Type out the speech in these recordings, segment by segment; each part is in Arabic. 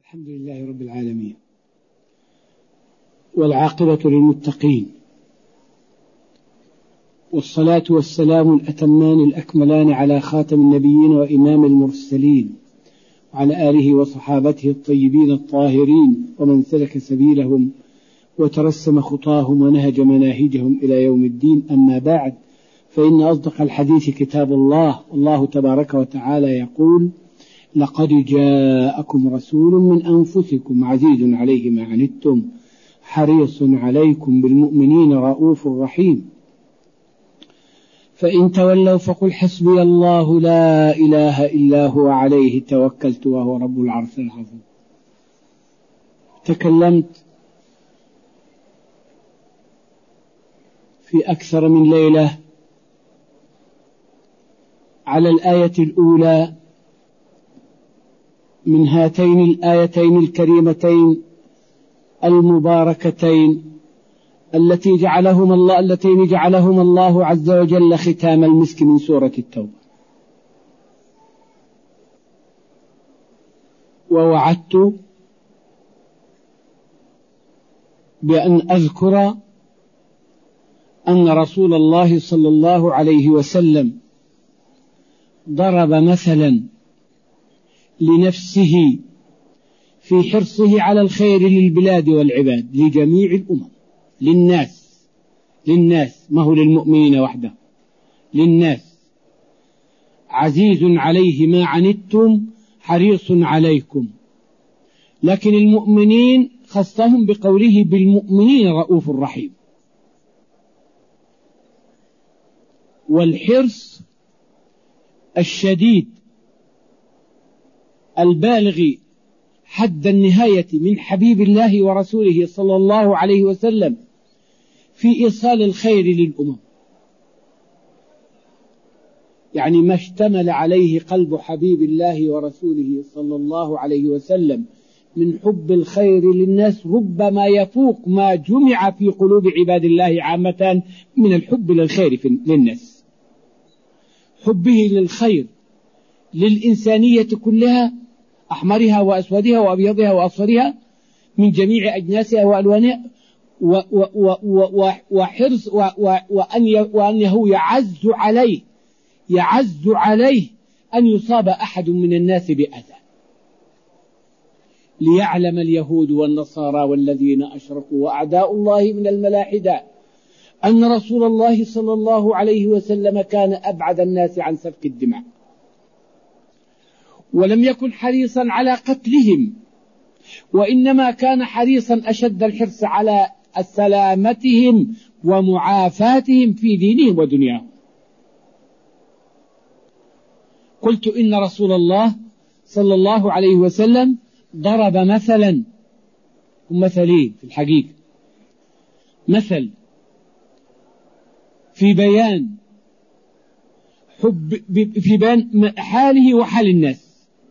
الحمد لله رب العالمين، والعاقبة للمتقين، والصلاة والسلام الأتمان الأكملان على خاتم النبيين وإمام المرسلين، وعلى آله وصحابته الطيبين الطاهرين، ومن سلك سبيلهم وترسم خطاهم ونهج مناهجهم إلى يوم الدين. أما بعد، فإن أصدق الحديث كتاب الله. الله تبارك وتعالى يقول: لقد جاءكم رسول من أنفسكم عزيز عليه ما عنتم حريص عليكم بالمؤمنين رؤوف رحيم. فإن تولوا فقل حسبي الله لا إله إلا هو عليه توكلت وهو رب العرش العظيم. تكلمت في أكثر من ليلة على الآية الأولى من هاتين الآيتين الكريمتين المباركتين اللتين جعلهما الله عز وجل ختام المسك من سورة التوبة. ووعدت بأن أذكر أن رسول الله صلى الله عليه وسلم ضرب مثلا لنفسه في حرصه على الخير للبلاد والعباد، لجميع الأمم، للناس ما هو للمؤمنين وحده، للناس. عزيز عليه ما عنتم حريص عليكم، لكن المؤمنين خصهم بقوله بالمؤمنين رؤوف رحيم. والحرص الشديد البالغ حد النهاية من حبيب الله ورسوله صلى الله عليه وسلم في إيصال الخير للأمم، يعني ما اشتمل عليه قلب حبيب الله ورسوله صلى الله عليه وسلم من حب الخير للناس ربما يفوق ما جمع في قلوب عباد الله عامة من الحب للخير للناس. حبه للخير للإنسانية كلها، أحمرها وأسودها وأبيضها وأصفرها، من جميع أجناسها وألوانها، وحرص وأنه يعز عليه أن يصاب أحد من الناس بأذى، ليعلم اليهود والنصارى والذين أشركوا وأعداء الله من الملاحدة أن رسول الله صلى الله عليه وسلم كان أبعد الناس عن سفك الدماء، ولم يكن حريصا على قتلهم، وإنما كان حريصا أشد الحرص على سلامتهم ومعافاتهم في دينهم ودنياهم. قلت إن رسول الله صلى الله عليه وسلم ضرب مثلا، هم مثلين في الحقيقة، مثل في بيان حاله وحال الناس،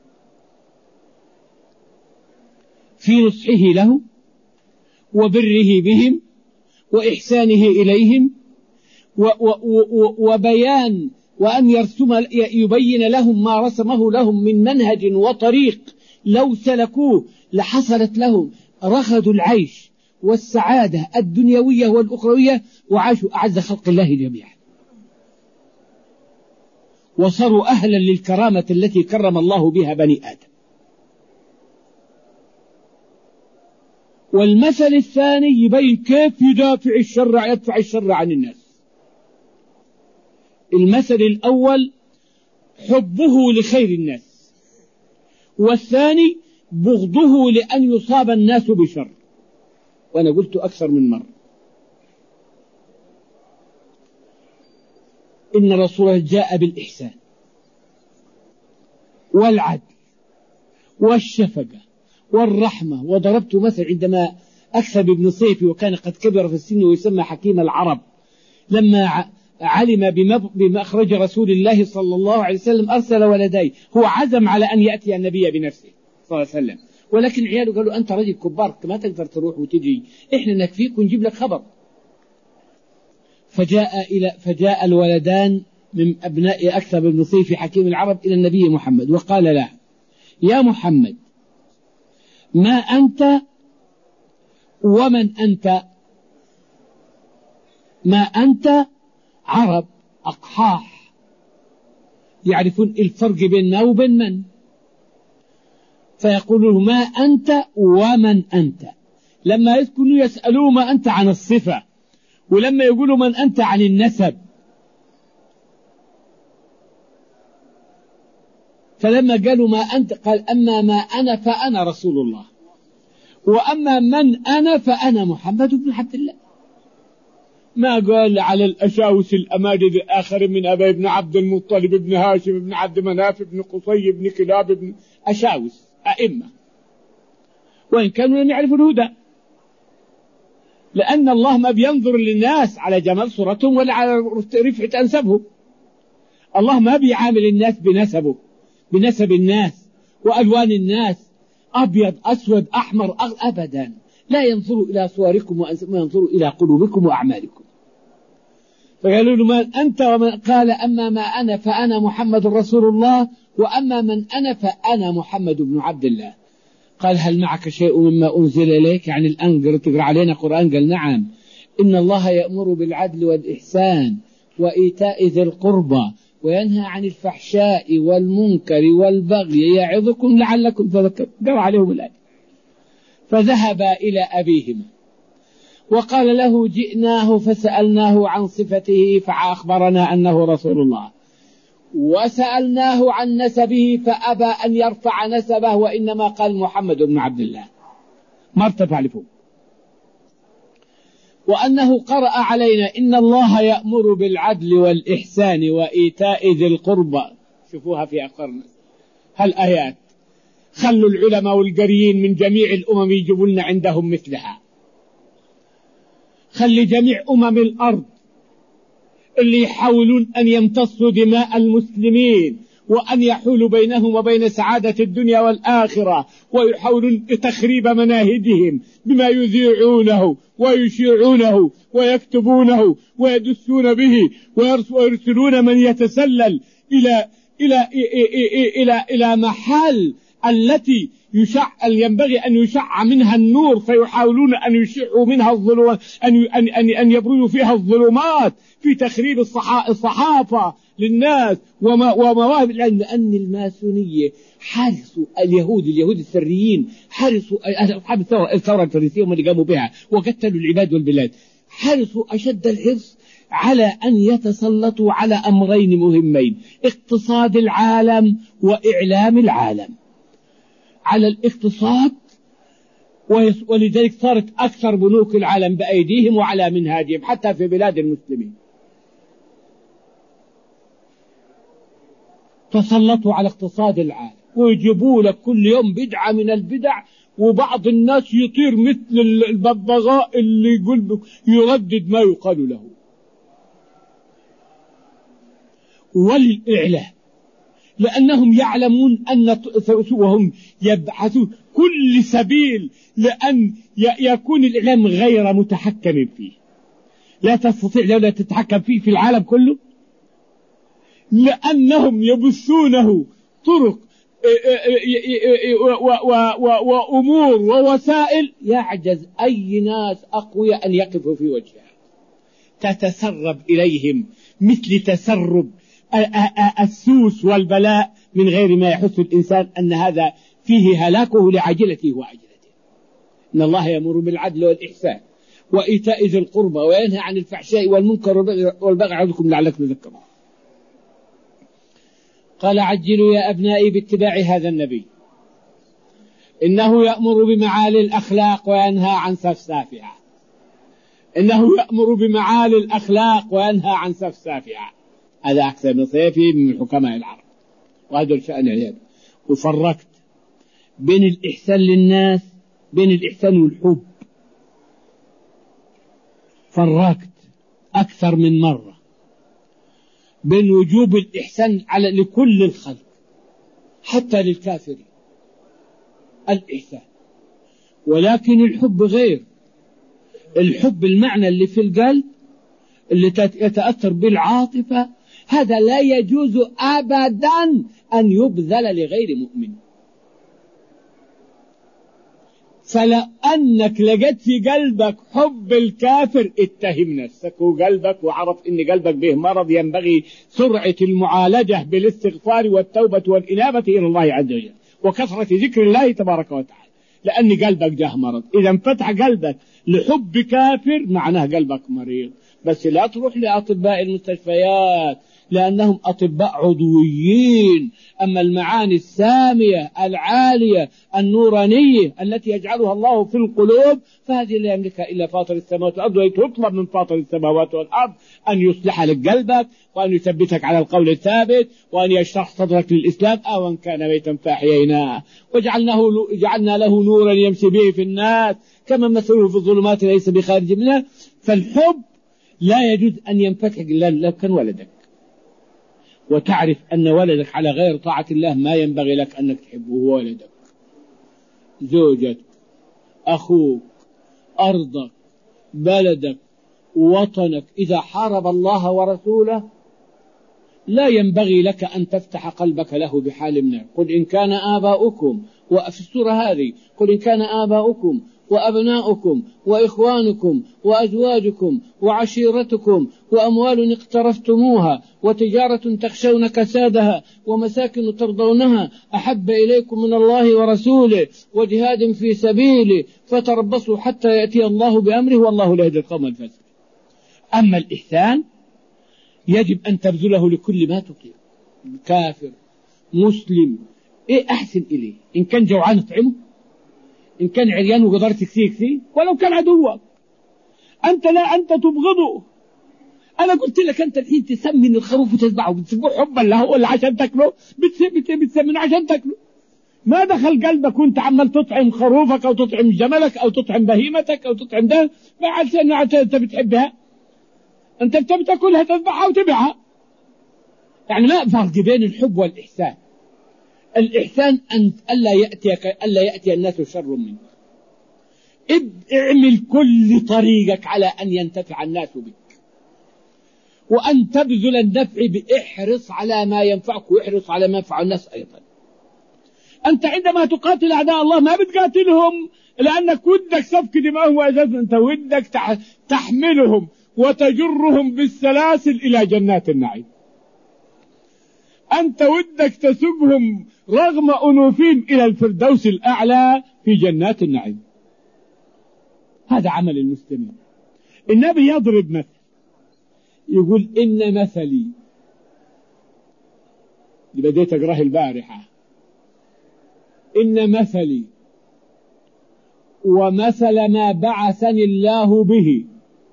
في نصحه له وبره بهم وإحسانه إليهم، وبيان وأن يبين لهم ما رسمه لهم من منهج وطريق لو سلكوه لحصلت لهم رغد العيش والسعادة الدنيوية والأخروية، وعاشوا أعز خلق الله جميعا، وصاروا أهلا للكرامة التي كرم الله بها بني آدم. والمثل الثاني يبين كيف يدفع الشر عن الناس. المثل الأول حبه لخير الناس، والثاني بغضه لأن يصاب الناس بشر. وأنا قلت أكثر من مرة إن رسوله جاء بالإحسان والعدل والشفقة والرحمة. وضربت مثل عندما أكثب ابن صيفي وكان قد كبر في السن ويسمى حكيم العرب، لما علم بمخرج رسول الله صلى الله عليه وسلم أرسل ولديه، هو عزم على أن يأتي النبي بنفسه صلى الله عليه وسلم، ولكن عياله قالوا أنت رجل كبار ما تقدر تروح وتجي، إحنا نكفيك ونجيب لك خبر. فجاء الولدان من أبناء أكثب ابن صيفي حكيم العرب إلى النبي محمد وقال له: يا محمد، ما أنت ومن أنت. ما أنت عرب أقحاح يعرفون الفرق بيننا وبين من، فيقولوا ما أنت ومن أنت. لما يكونوا يسألوا ما أنت عن الصفة، ولما يقولوا من أنت عن النسب. فلما قالوا ما أنت قال أما ما أنا فأنا رسول الله، وأما من أنا فأنا محمد بن عبد الله. ما قال على الأشاوس الأماجد الآخر من أبي بن عبد المطلب بن هاشم بن عبد مناف بن قصي بن كلاب بن أشاوس أئمة، وإن كانوا لم يعرفوا الهدى، لأن الله ما بينظر للناس على جمال صورتهم ولا على رفعة أنسبهم. الله ما بيعامل الناس بنسبه، بنسب الناس وألوان الناس، أبيض أسود أحمر أبدا. لا ينظر إلى صوركم وأنسبكم، ينظر إلى قلوبكم وأعمالكم. فقالوا له من أنت ومن، قال أما ما أنا فأنا محمد رسول الله، وأما من أنا فأنا محمد بن عبد الله. قال هل معك شيء مما أنزل إليك؟ يعني الآن تقرأ علينا قرآن؟ قال نعم. إن الله يأمر بالعدل والإحسان وإيتاء ذي القربى وينهى عن الفحشاء والمنكر والبغي يعظكم لعلكم تذكرون. قرأ عليهم الآية. فذهبا إلى أبيهما وقال له جئناه فسألناه عن صفته فأخبرنا أنه رسول الله، وسألناه عن نسبه فأبى أن يرفع نسبه، وإنما قال محمد بن عبد الله، ما ارتفع لفوق. وأنه قرأ علينا إن الله يأمر بالعدل والإحسان وإيتاء ذي القربى. شوفوها في أقرنا هالآيات. خلوا العلماء والقريين من جميع الأمم يجيبوا لنا عندهم مثلها. خلي جميع الأرض اللي يحاولون أن يمتصوا دماء المسلمين وأن يحولوا بينهم وبين سعادة الدنيا والآخرة، ويحاولون تخريب مناهجهم بما يذيعونه ويشيعونه ويكتبونه ويدسون به، ويرسلون من يتسلل إلى محل التي ينبغي أن يشع منها النور، فيحاولون أن يشعوا منها الظلمات، أن يبرزوا فيها الظلمات في تخريب الصحافة للناس ومواهب العلم. لأن الماسونية حرصوا اليهود السريين، حرصوا أصحاب الثورة الفرنسية هم اللي قاموا بها وقتلوا العباد والبلاد، حرصوا أشد الحرص على أن يتسلطوا على أمرين مهمين: اقتصاد العالم وإعلام العالم. على الاقتصاد، ولذلك صارت أكثر بنوك العالم بأيديهم وعلى منهاجهم حتى في بلاد المسلمين. تسلطوا على اقتصاد العالم ويجيبوا لك كل يوم بدعة من البدع، وبعض الناس يطير مثل الببغاء اللي يقول يردد ما يقال له. وللإعلام، لأنهم يعلمون أن وهم يبحثون كل سبيل لأن يكون الإعلام غير متحكم فيه. لا تستطيع دولة تتحكم فيه في العالم كله، لأنهم يبثونه طرق وأمور ووسائل يعجز أي ناس أقوياء أن يقفوا في وجهها. تتسرب إليهم مثل تسرب السوس والبلاء من غير ما يحس الإنسان أن هذا فيه هلاكه لعجلته وعجلته. إن الله يأمر بالعدل والإحسان وإيتاء ذي القربى وينهى عن الفحشاء والمنكر والبغي يعظكم لعلكم تذكرون. قال عجلوا يا أبنائي باتباع هذا النبي، إنه يأمر بمعالي الأخلاق وينهى عن سفسافها. إنه يأمر بمعالي الأخلاق وينهى عن سفسافها. هذا أكثر من صيفي من حكماء العرب، وهذا الشأن العياد. وفرقت بين الإحسان للناس، بين الإحسان والحب، فرقت أكثر من مرة بين وجوب الإحسان لكل الخلق حتى للكافرين الإحسان، ولكن الحب غير. الحب المعنى اللي في القلب اللي يتأثر بالعاطفة، هذا لا يجوز أبدا أن يبذل لغير مؤمن. فلأنك لقيت في قلبك حب الكافر اتهم نفسك وقلبك وعرف ان قلبك به مرض ينبغي سرعة المعالجة بالاستغفار والتوبة والإنابة إلى الله عز وجل وكثرة ذكر الله تبارك وتعالى، لأن قلبك جاه مرض. إذا انفتح قلبك لحب كافر معناه قلبك مريض. بس لا تروح لأطباء المستشفيات لأنهم أطباء عضويين، أما المعاني السامية العالية النورانية التي يجعلها الله في القلوب فهذه لا يملكها إلا فاطر السماوات والأرض، ويطلب من فاطر السماوات والأرض أن يصلح لك قلبك وأن يثبتك على القول الثابت وأن يشرح صدرك للإسلام. أو أن كان ميتا فأحييناه وجعلنا له نورا يمشي به في الناس كما مثله في الظلمات ليس بخارج منها. فالحب لا يجوز أن ينفتح إلا لو كان ولدك، وتعرف أن ولدك على غير طاعة الله ما ينبغي لك أنك تحبه. ولدك، زوجتك، أخوك، أرضك، بلدك، وطنك إذا حارب الله ورسوله لا ينبغي لك أن تفتح قلبك له بحال منه. قل إن كان آباؤكم، وفي السورة هذه قل إن كان آباؤكم وأبناؤكم وإخوانكم وأزواجكم وعشيرتكم وأموال اقترفتموها وتجارة تخشون كسادها ومساكن ترضونها أحب إليكم من الله ورسوله وجهاد في سبيله فتربصوا حتى يأتي الله بأمره والله لا يهدي القوم الفاسقين. أما الإحسان يجب أن تبذله لكل ما تطيق، كافر مسلم إيه أحسن إليه. إن كان جوعان اطعمه، إن كان عريان وقدرت تكسيه ولو كان عدوك أنت تبغضه. أنا قلت لك أنت الحين تسمن الخروف وتذبحه، بتسبوه حبا له ولا عشان تأكله؟ بتسمنه عشان تأكله. ما دخل قلبك وانت عمال تطعم خروفك أو تطعم جملك أو تطعم بهيمتك أو تطعم ده ما عشان أنت بتحبها، أنت بتاكلها تذبحها وتبيعها. يعني ما فرق بين الحب والإحسان. الإحسان أن ألا يأتي الناس شر منك. اعمل كل طريقك على أن ينتفع الناس بك وأن تبذل النفع احرص على ما ينفعك واحرص على ما ينفع الناس أيضا. أنت عندما تقاتل أعداء الله ما بتقاتلهم لأنك ودك سفك دماءهم وأجازهم، أنت ودك تحملهم وتجرهم بالسلاسل إلى جنات النعيم. أنت ودك تسبهم رغم أنوفهم إلى الفردوس الأعلى في جنات النعيم. هذا عمل المسلمين. النبي يضرب مثل يقول إن مثلي، اللي بديت أقرأه البارحة، إن مثلي ومثل ما بعثني الله به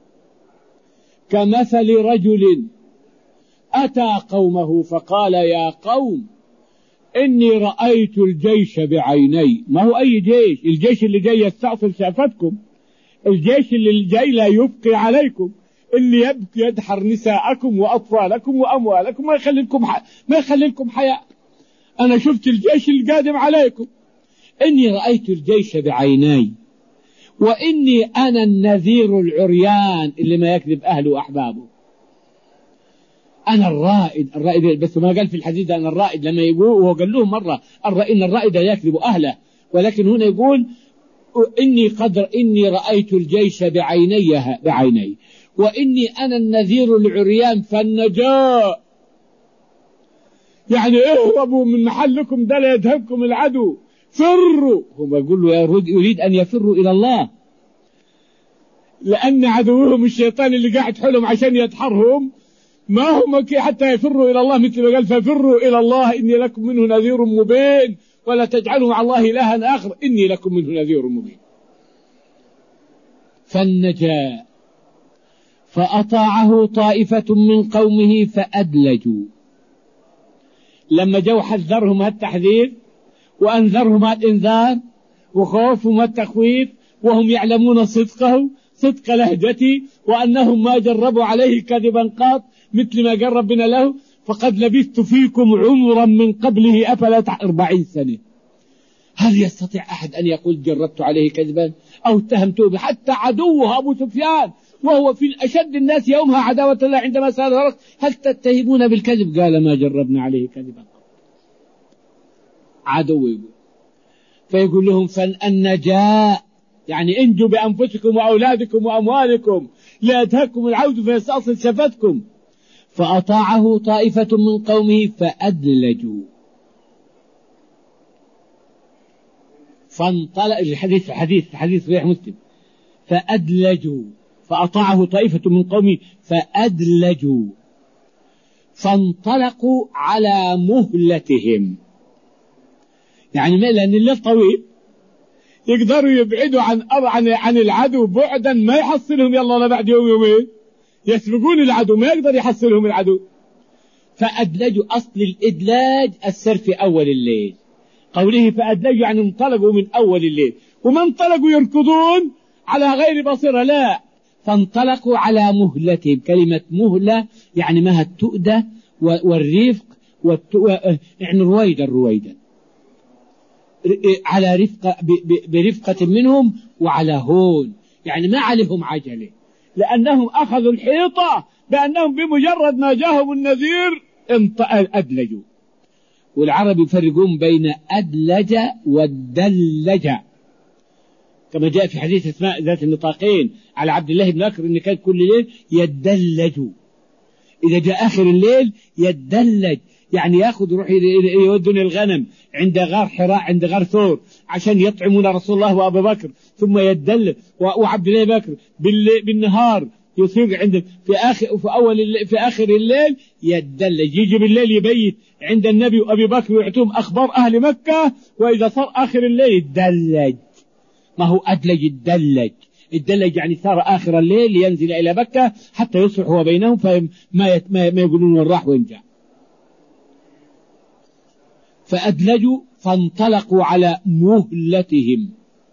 كمثل رجل أتى قومه فقال يا قوم إني رأيت الجيش بعيني. ما هو أي جيش؟ الجيش اللي جاي يستأصل شافتكم، الجيش اللي جاي لا يبقي عليكم، اللي يبقي يدحر نساءكم وأطفالكم وأموالكم ما يخلي لكم حياة. أنا شفت الجيش القادم عليكم. إني رأيت الجيش بعيني وإني أنا النذير العريان اللي ما يكذب أهله وأحبابه. أنا الرائد بس ما قال في الحديث أنا الرائد. لما يقول وهو قال لهم مرة إن الرائد يكذب أهله، ولكن هنا يقول إني رأيت الجيش بعيني وإني أنا النذير العريان فالنجاة. يعني اهربوا من محلكم ده لا يذهبكم العدو، فروا. هم يقول له يريد أن يفروا إلى الله، لأن عدوهم الشيطان اللي قاعد حولهم عشان يدحرهم ما هم حتى يفروا إلى الله، مثل ما قال ففروا إلى الله إني لكم منه نذير مبين ولا تجعلوا مع الله إلها آخر إني لكم منه نذير مبين. فالنجاة فأطاعه طائفة من قومه فأدلجوا. لما جو حذرهم التحذير وأنذرهم الإنذار وخوفهم التخويف وهم يعلمون صدق لهجتي وأنهم ما جربوا عليه كذبا قط مثل ما قال ربنا له فقد لبثت فيكم عمرا من قبله أفلا 40 سنة. هل يستطيع أحد أن يقول جربت عليه كذبا أو اتهمته به؟ حتى عدوه أبو سفيان وهو في أشد الناس يومها عداوة الله عندما سأل هرقل هل تتهمون بالكذب؟ قال ما جربنا عليه كذبا. عدو يقول. فيقول لهم النجاة يعني انجوا بأنفسكم وأولادكم وأموالكم لا يدهكم العود فيستأصل شفتكم. فأطاعه طائفة من قومه فأدلجوا. فانطلق الحديث صحيح مسلم. فأدلجوا، فأطاعه طائفة من قومه فأدلجوا، فانطلقوا على مهلتهم. يعني لأن الليل طويل يقدروا يبعدوا عن العدو بعدا ما يحصلهم يلا لا بعد يوم يومين، يسبقون العدو ما يقدر يحصلهم العدو. فأدلجوا، أصل الإدلاج السر في أول الليل، قوله فأدلجوا يعني انطلقوا من أول الليل، وما انطلقوا يركضون على غير بصيرة، لا، فانطلقوا على مهلتهم. كلمة مهلة يعني مها التؤدة والرفق يعني رويدا على رفقة، برفقة منهم وعلى هون، يعني ما عليهم عجلة، لأنهم أخذوا الحيطة بأنهم بمجرد ما جاءهم النذير أدلجوا. والعرب يفرقون بين أدلج والدلج، كما جاء في حديث اسماء ذات النطاقين على عبد الله بن بكر إن كان كل ليل يدلج، إذا جاء آخر الليل يدلج يعني يأخذ يروح يودون الغنم عند غار حراء عند غار ثور عشان يطعمون رسول الله وأبا بكر، ثم يدلج وعبد الله بن بكر بالنهار يصير عند في آخر الليل يدلج، يجي بالليل يبيت عند النبي وأبي بكر ويعطيهم أخبار أهل مكة، وإذا صار آخر الليل يدلج. ما هو أدلج الدلج يعني صار آخر الليل لينزل إلى مكة حتى يصلح هو بينهم فما يقولون وين راح وين جاء. فأدلجوا فانطلقوا على مهلتهم.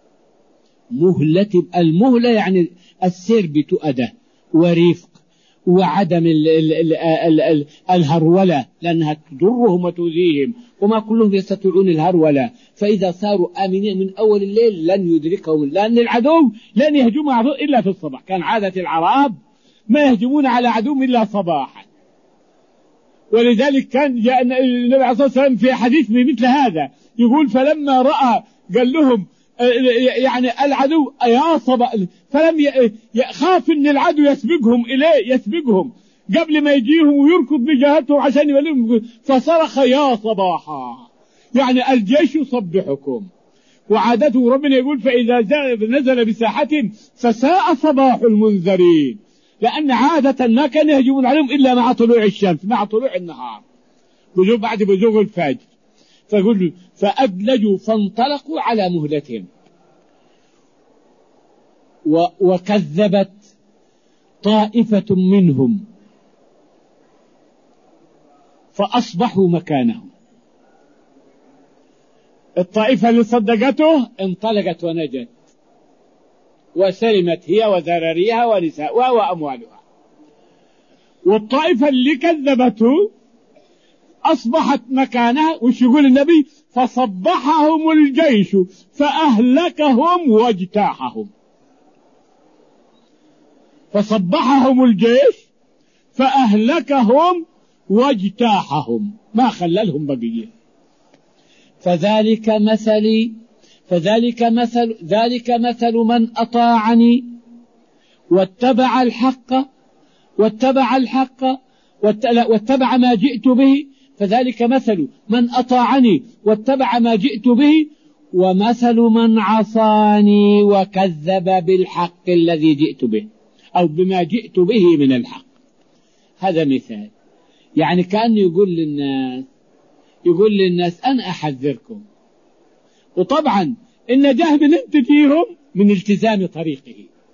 المهلة يعني السير بتؤدة ورفق وعدم الهرولة، لأنها تضرهم وتؤذيهم وما كلهم يستطيعون الهرولة. فإذا صاروا آمنين من أول الليل لن يدركهم، لأن العدو لن يهجم عدو إلا في الصباح، كان عادة العرب ما يهجمون على عدو إلا صباحا. ولذلك كان جاء النبي عليه الصلاة والسلام في حديث مثل هذا يقول فلما رأى قال لهم يعني العدو يا صباح، فلم يخاف ان العدو يسبقهم قبل ما يجيهم ويركض بجهتهم عشان يوليهم، فصرخ يا صباحا يعني الجيش يصبحكم. وعادته ربنا يقول فإذا نزل بساحة فساء صباح المنذرين، لأن عادة ما كان يهجمون عليهم إلا مع طلوع الشمس، مع طلوع النهار بعد بزوغ الفجر. فقل فأدلجوا فانطلقوا على مهلتهم. وكذبت طائفة منهم فأصبحوا مكانهم. الطائفة اللي صدقته انطلقت ونجت وسلمت هي وذراريها ونساءها وأموالها، والطائفة اللي كذبته أصبحت مكانها. وش يقول النبي فصبحهم الجيش فأهلكهم واجتاحهم. فصبحهم الجيش فأهلكهم واجتاحهم، ما خللهم بقية. فذلك مثل من أطاعني واتبع ما جئت به. فذلك مثل من أطاعني واتبع ما جئت به، ومثل من عصاني وكذب بالحق الذي جئت به أو بما جئت به من الحق. هذا مثال، يعني كان يقول للناس أنا أحذركم. وطبعا النجاة من انتجيهم من التزام طريقه،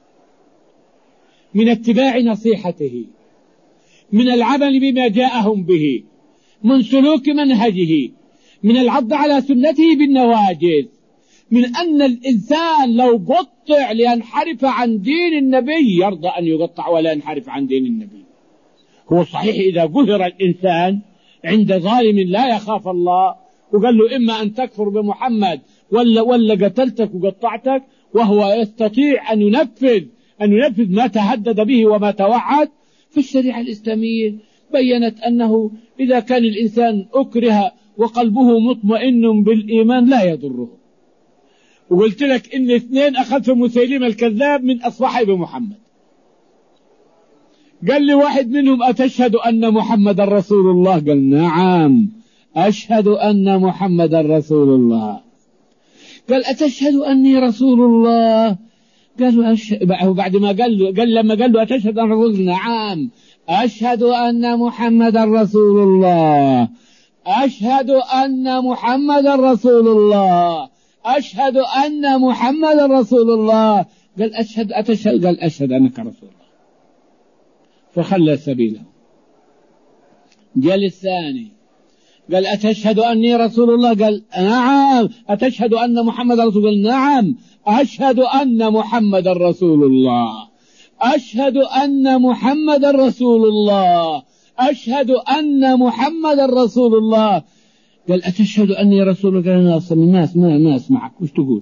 من اتباع نصيحته، من العمل بما جاءهم به، من سلوك منهجه، من العض على سنته بالنواجذ، من أن الإنسان لو قطع لينحرف عن دين النبي يرضى أن يقطع ولا ينحرف عن دين النبي. هو صحيح إذا قهر الإنسان عند ظالم لا يخاف الله وقال له إما أن تكفر بمحمد ولا قتلتك وقطعتك، وهو يستطيع أن ينفذ ما تهدد به وما توعد. فالشريعة الإسلامية بيّنت أنه إذا كان الإنسان أكره وقلبه مطمئن بالإيمان لا يضره، وقلت لك إن 2 أخذهم مسيلمة الكذاب من أصحاب محمد. قال لي واحد منهم: أتشهد أن محمد رسول الله؟ قال: نعم أشهد أن محمد رسول الله. قال: أتشهد أني رسول الله؟ قال: بعد ما قال لما قال له: أتشهد أن رسول الله؟ نعم أشهد أن محمد رسول الله، أشهد أن محمد رسول الله، أشهد أن محمد رسول الله. قال: أتشهد؟ قال: أشهد أنك رسول الله. فخلى سبيله. جاء الثاني قال: أتشهد أني رسول الله؟ قال: نعم. أتشهد أن محمد رسول الله؟ نعم أشهد أن محمد رسول الله، أشهد أن محمد رسول الله، أشهد أن محمد رسول الله. قال: أتشهد أني رسول الله؟ قال: أنا أصلا الناس ما أسمعك، وش تقول؟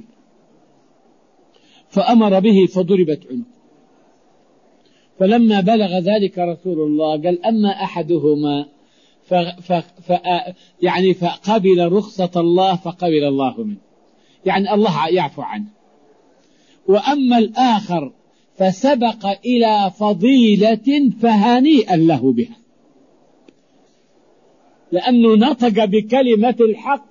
فأمر به فضربت عنقه. فلما بلغ ذلك رسول الله قال: أما أحدهما يعني فقبل رخصة الله فقبل الله منه، يعني الله يعفو عنه. وأما الآخر فسبق إلى فضيلة فهنيئا له بها، لأنه نطق بكلمة الحق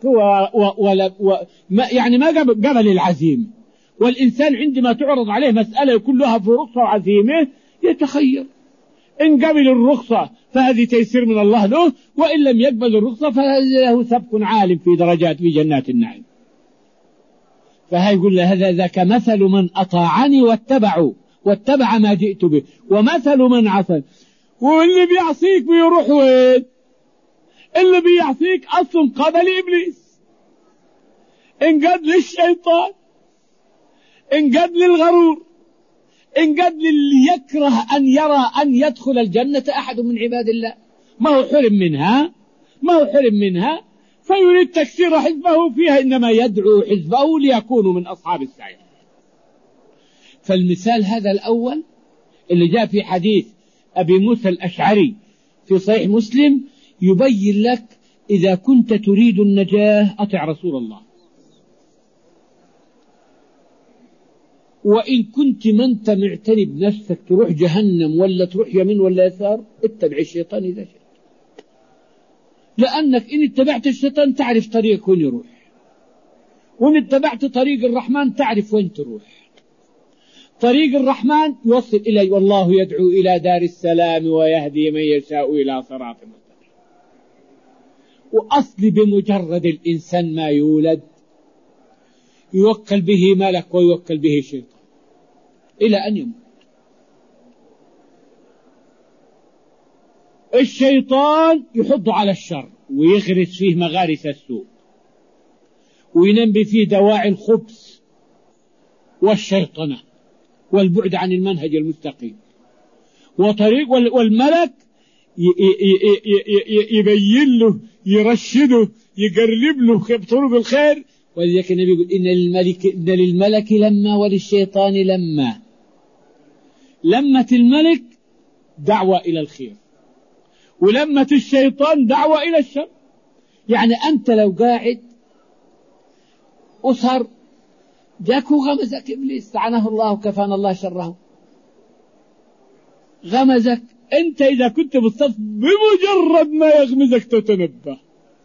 يعني ما قبل العزيمة. والإنسان عندما تعرض عليه مسألة كلها في رخصة وعزيمة يتخير، إن قبل الرخصة فهذه تيسير من الله له، وإن لم يقبل الرخصة فله سبق عالم في درجات في جنات النعيم. فهي يقول له: هذا ذاك مثل من أطاعني واتبع ما جئت به، ومثل من عصى. واللي بيعصيك بيروح وين؟ اللي بيعصيك أصلا قبل إبليس، انقاد للشيطان، انقاد للغرور، انقاد للي يكره أن يرى أن يدخل الجنة أحد من عباد الله، ما هو حرم منها فيريد تكسير حزبه فيها، إنما يدعو حزبه ليكونوا من أصحاب السعير. فالمثال هذا الأول اللي جاء في حديث أبي موسى الأشعري في صحيح مسلم يبين لك إذا كنت تريد النجاة أطع رسول الله، وإن كنت ما أنت معتني بنفسك تروح جهنم ولا تروح يمين ولا يسار اتبع الشيطان إذا شئت، لأنك إن اتبعت الشيطان تعرف طريق وين يروح، وإن اتبعت طريق الرحمن تعرف وين تروح. طريق الرحمن يوصل إليه، والله يدعو إلى دار السلام ويهدي من يشاء إلى صراط مستقيم. وأصل بمجرد الإنسان ما يولد يوكل به ملك ويوكل به شيطان إلى أن يموت. الشيطان يحض على الشر ويغرس فيه مغارس السوء وينبي فيه دواعي الخبث والشيطنة والبعد عن المنهج المستقيم وطريق، والملك يبين له، يرشده، يقرب له طرق الخير. ولذلك النبي يقول: إن للملك لما وللشيطان لما. لمة الملك دعوة إلى الخير، ولمة الشيطان دعوة إلى الشر. يعني أنت لو قاعد أسهر جاك وغمزك إبليس لعنه الله وكفانا الله شره، غمزك أنت، إذا كنت بالصف بمجرد ما يغمزك تتنبه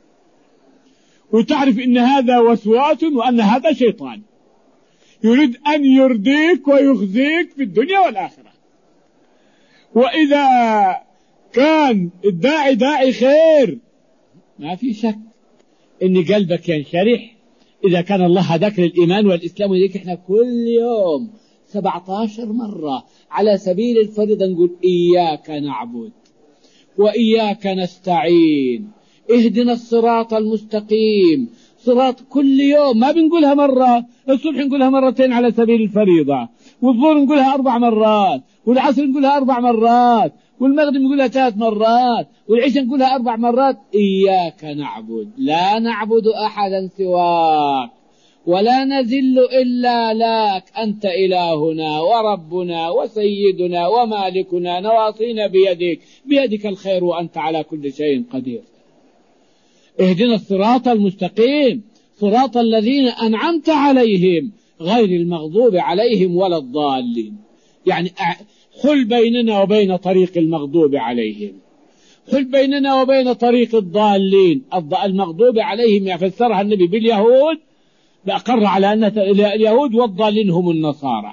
وتعرف إن هذا وسواس وأن هذا شيطان يريد أن يرديك ويخزيك في الدنيا والآخرة. وإذا كان الداعي داعي خير ما في شك إن قلبك ينشرح إذا كان الله هداك للإيمان والإسلام. ولذلك إحنا كل يوم 17 مرة على سبيل الفريضة نقول: إياك نعبد وإياك نستعين اهدنا الصراط المستقيم. صراط كل يوم ما بنقولها مرة، الصبح نقولها مرتين على سبيل الفريضة، والظهر نقولها 4 مرات، والعصر نقولها 4 مرات، والمغرب نقولها 3 مرات، والعشاء نقولها 4 مرات. إياك نعبد، لا نعبد أحدا سواك ولا نذل إلا لك، أنت إلهنا وربنا وسيدنا ومالكنا، نواصينا بيدك الخير وأنت على كل شيء قدير. اهدنا الصراط المستقيم صراط الذين أنعمت عليهم غير المغضوب عليهم ولا الضالين. يعني حل بيننا وبين طريق المغضوب عليهم، حل بيننا وبين طريق الضالين. المغضوب عليهم يفسرها النبي باليهود، أقر على أن اليهود والضالين هم النصارى،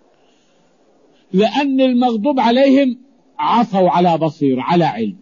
لأن المغضوب عليهم عصوا على بصير على علم،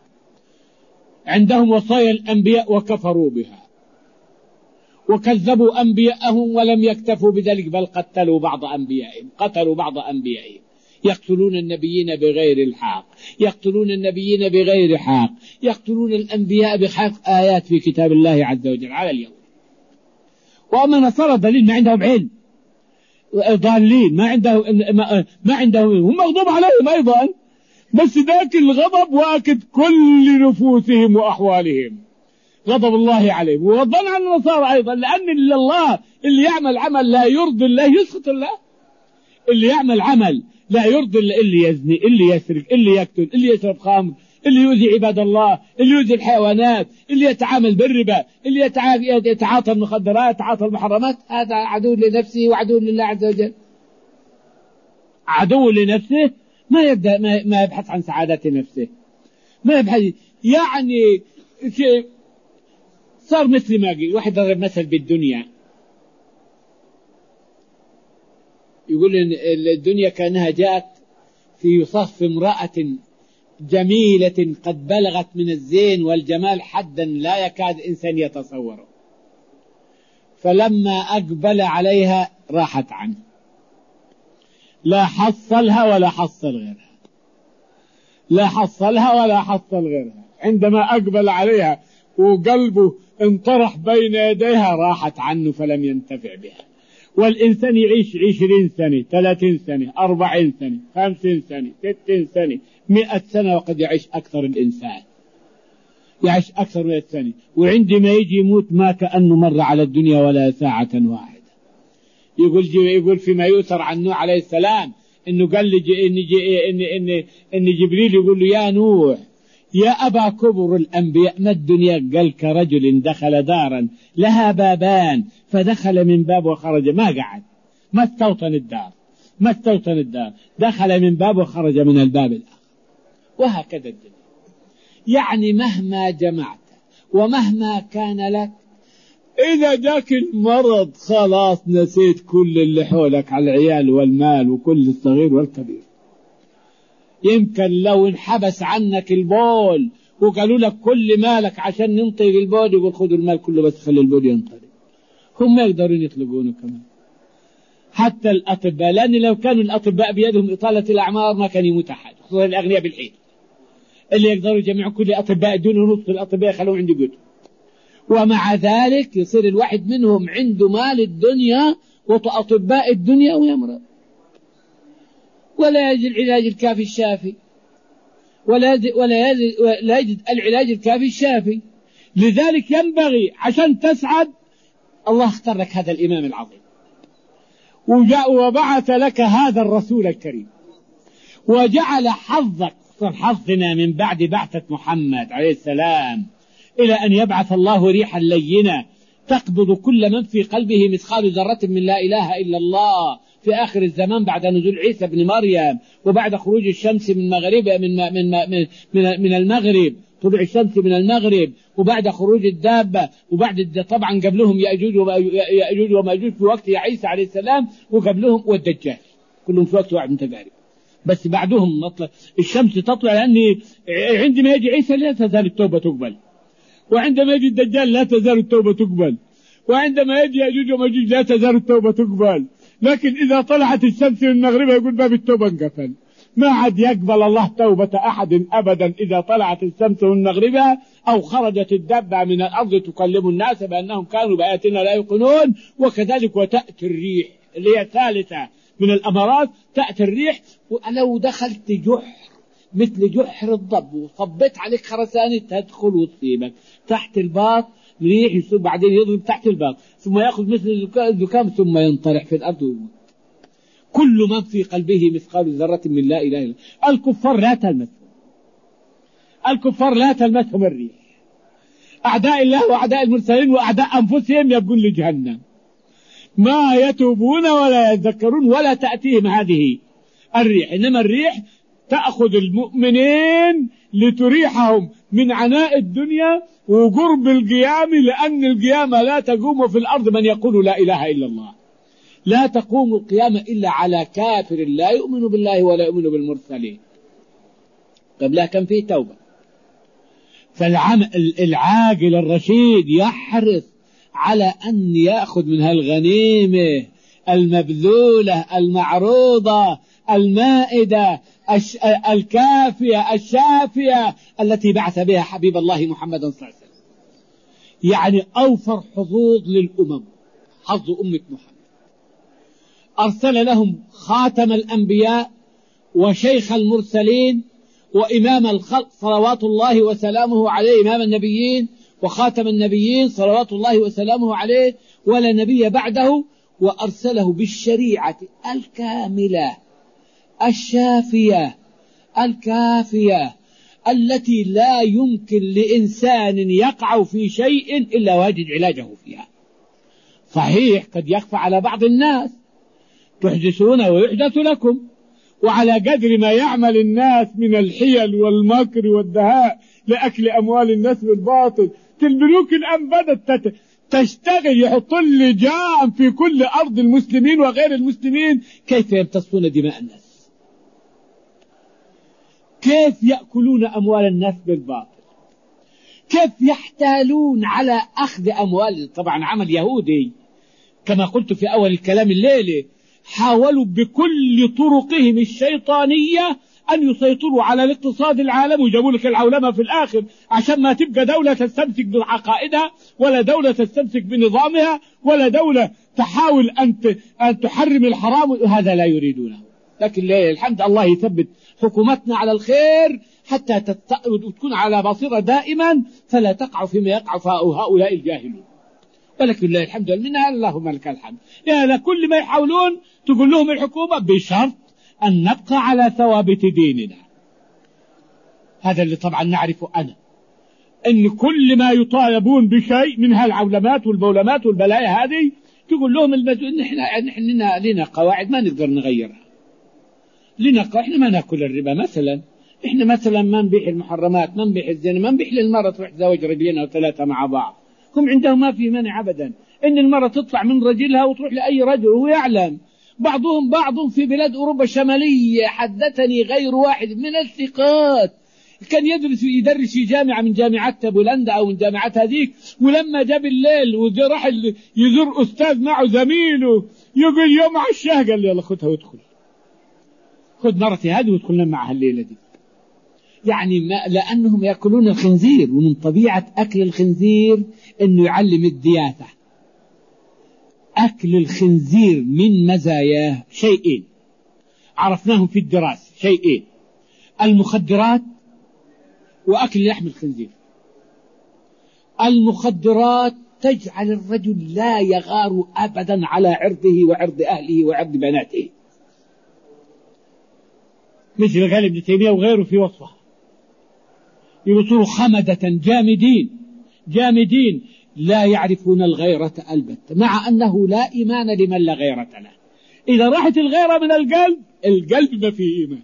عندهم وصايا الأنبياء وكفروا بها وكذبوا أنبياءهم ولم يكتفوا بذلك، بل قتلوا بعض أنبيائهم يقتلون النبيين بغير الحق، يقتلون النبيين بغير حق، يقتلون الأنبياء بحق آيات في كتاب الله عز وجل على اليهود. وأما نصارى دليل ما عندهم علم، ضالين ما عندهم هم مغضوب عليهم أيضا، بس ذاك الغضب واكد كل نفوسهم وأحوالهم، غضب الله عليهم. وغضبنا عن النصارى أيضا، لأن الله اللي يعمل عمل لا يرضي الله يسخط الله، اللي يعمل عمل لا يرضي الله، اللي يزني، اللي يسرق، اللي يقتل، اللي يشرب خمر، اللي يؤذي عباد الله، اللي يؤذي الحيوانات، اللي يتعامل بالربا، اللي يتعاطى المخدرات، يتعاطى المحرمات، هذا عدو لنفسه وعدو لله عز وجل. عدو لنفسه، ما يبحث عن سعادة نفسه، ما يبحث، يعني صار مثل ما قال واحد ضرب مثل بالدنيا، يقول إن الدنيا كأنها جاءت في صف امرأة جميلة قد بلغت من الزين والجمال حدا لا يكاد إنسان يتصوره، فلما أقبل عليها راحت عنه، لا حصلها ولا حصل غيرها، لا حصلها ولا حصل غيرها. عندما أقبل عليها وقلبه انطرح بين يديها راحت عنه فلم ينتفع بها. والإنسان يعيش 20 سنة، 30 سنة، 40 سنة، 50 سنة، 60 سنة، 100 سنة، وقد يعيش أكثر الإنسان، يعيش أكثر 100 سنة، وعندما يجي يموت ما كأنه مر على الدنيا ولا ساعة واحدة. يقول فيما يؤثر عن نوح عليه السلام إنه قال إن جبريل يقول له يا نوح يا أبا كبر الأنبياء ما الدنيا؟ قال كرجل دخل دارا لها بابان فدخل من باب وخرج، ما قعد، ما استوطن الدار، دخل من باب وخرج من الباب الآخر. وهكذا الدنيا، يعني مهما جمعت ومهما كان لك، إذا جاك المرض خلاص نسيت كل اللي حولك على العيال والمال وكل الصغير والكبير. يمكن لو انحبس عنك البول وقالوا لك كل مالك عشان ننطق البول، يقول خذوا المال كله بس خلي البول ينطلق. هم ما يقدرون يطلقونه كمان حتى الأطباء، لأن لو كانوا الأطباء بيدهم إطالة الأعمار ما كان يموت أحد، خصوصا الأغنياء بالحيل اللي يقدروا يجمعوا كل أطباء الدنيا ونصف الأطباء يخلوهم عند بيوتهم، ومع ذلك يصير الواحد منهم عنده مال الدنيا وأطباء الدنيا ويمرض ولا يجد العلاج الكافي الشافي، ولا يجد العلاج الكافي الشافي. لذلك ينبغي عشان تسعد، الله اختار لك هذا الإمام العظيم، وجاء وبعث لك هذا الرسول الكريم، وجعل حظك حظنا من بعد بعثة محمد عليه السلام إلى أن يبعث الله ريحا لينة تقبض كل من في قلبه مثقال ذرة من لا إله إلا الله في آخر الزمان، بعد نزول عيسى بن مريم، وبعد خروج الشمس من المغرب، طلوع الشمس من المغرب، وبعد خروج الدابة، وبعد طبعا قبلهم يأجوج ومأجوج في وقت عيسى عليه السلام، وقبلهم والدجال، كلهم في وقت واحد متقارب، بس بعدهم الشمس تطلع، لأن عندما يجي عيسى لا تزال التوبة تقبل، وعندما يجي الدجال لا تزال التوبة تقبل، وعندما يجي يأجوج ومأجوج لا تزال التوبة تقبل. لكن إذا طلعت الشمس من المغرب يقول باب التوبة انقفل، ما عاد يقبل الله توبة أحد أبدا إذا طلعت الشمس من مغربها أو خرجت الدابة من الأرض تكلم الناس بأنهم كانوا بآياتنا لا يوقنون. وكذلك وتأتي الريح اللي هي ثالثة من الأمارات، تأتي الريح، ولو دخلت جحر مثل جحر الضب وصبت عليك خرسانة تدخل وتصيبك تحت الباط، ريح يصيب بعدين يضرب تحت الباط ثم يأخذ مثل الزكام ثم ينطرح في الأرض ويموت. كل من في قلبه مثقال ذرة من لا إله إلا الله. الكفار لا تلمسهم الريح، أعداء الله وأعداء المرسلين وأعداء أنفسهم يبقون لجهنم. ما يتوبون ولا يذكرون ولا تأتيهم هذه الريح، إنما الريح تأخذ المؤمنين لتريحهم من عناء الدنيا وقرب القيام، لأن القيامة لا تقوم في الأرض من يقول لا إله إلا الله، لا تقوم القيامة إلا على كافر لا يؤمن بالله ولا يؤمن بالمرسلين. قبلها كان فيه توبة. فالعاقل الرشيد يحرص على أن يأخذ منها الغنيمة المبذولة المعروضة المائدة الكافية الشافية التي بعث بها حبيب الله محمد صلى الله عليه وسلم. يعني أوفر حظوظ للأمم حظ أمة محمد، أرسل لهم خاتم الأنبياء وشيخ المرسلين وإمام الخلق صلوات الله وسلامه عليه، إمام النبيين وخاتم النبيين صلوات الله وسلامه عليه، ولا نبي بعده، وأرسله بالشريعة الكاملة الشافية الكافية التي لا يمكن لإنسان يقع في شيء إلا واجد علاجه فيها. صحيح قد يخفى على بعض الناس، تحدثون ويحدث لكم، وعلى قدر ما يعمل الناس من الحيل والمكر والدهاء لأكل أموال الناس بالباطل، البنوك الآن بدأت تشتغل، يحطون لجان في كل أرض المسلمين وغير المسلمين كيف يمتصون دماء الناس، كيف يأكلون أموال الناس بالباطل، كيف يحتالون على أخذ أموال. طبعا عمل يهودي كما قلت في أول الكلام الليلة، حاولوا بكل طرقهم الشيطانية أن يسيطروا على الاقتصاد العالمي ويجيبوا لك العولمة في الآخر عشان ما تبقى دولة تستمسك بعقائدها، ولا دولة تستمسك بنظامها، ولا دولة تحاول أن تحرم الحرام. هذا لا يريدونه. لكن لله الحمد الله يثبت حكومتنا على الخير حتى تكون على بصيرة دائما، فلا تقع فيما يقع هؤلاء الجاهلون. ولكن لله الحمد منها اللهم لك الحمد. يعني كل ما يحاولون تقول لهم الحكومة بشرط أن نبقى على ثوابت ديننا. هذا اللي طبعا نعرفه أنا، أن كل ما يطالبون بشيء من هالعولمات والبولمات والبلايا هذه تقول لهم نحن لنا قواعد ما نقدر نغيرها، احنا ما ناكل الربا مثلا، احنا مثلا ما نبيح المحرمات، ما نبيح الزنا، ما نبيح للمرأة تروح تزوج رجلين أو ثلاثة مع بعض. هم عندهم ما في مانع أبدا إن المرأة تطلع من رجلها وتروح لأي رجل وهو يعلم. بعضهم في بلاد أوروبا الشمالية، حدثني غير واحد من الثقات كان يدرس في جامعة من جامعات بولندا أو من جامعات هذيك، ولما جاء بالليل وراح يزور أستاذ معه زميله يقول يوم عشاه، قال لي يلا خذها وادخل، خذ مرتي هذه وادخلنا معها الليلة دي. يعني لأنهم يأكلون الخنزير، ومن طبيعة أكل الخنزير أنه يعلم الدياثة. أكل الخنزير من مزاياه شيئين عرفناهم في الدراسة، شيئين: المخدرات وأكل لحم الخنزير. المخدرات تجعل الرجل لا يغار أبدا على عرضه وعرض أهله وعرض بناته، مثل قال ابن تيمية وغيره في وصفه، يصيروا خمدة جامدين لا يعرفون الغيرة البتة، مع أنه لا إيمان لمن لا غيرة له. إذا راحت الغيرة من القلب ما فيه إيمان.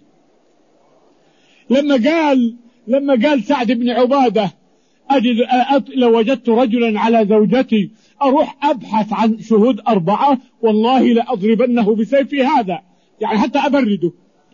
لما قال سعد بن عبادة لو وجدت رجلا على زوجتي أروح أبحث عن شهود 4 والله لأضربنه بسيفي هذا، يعني حتى أبرده.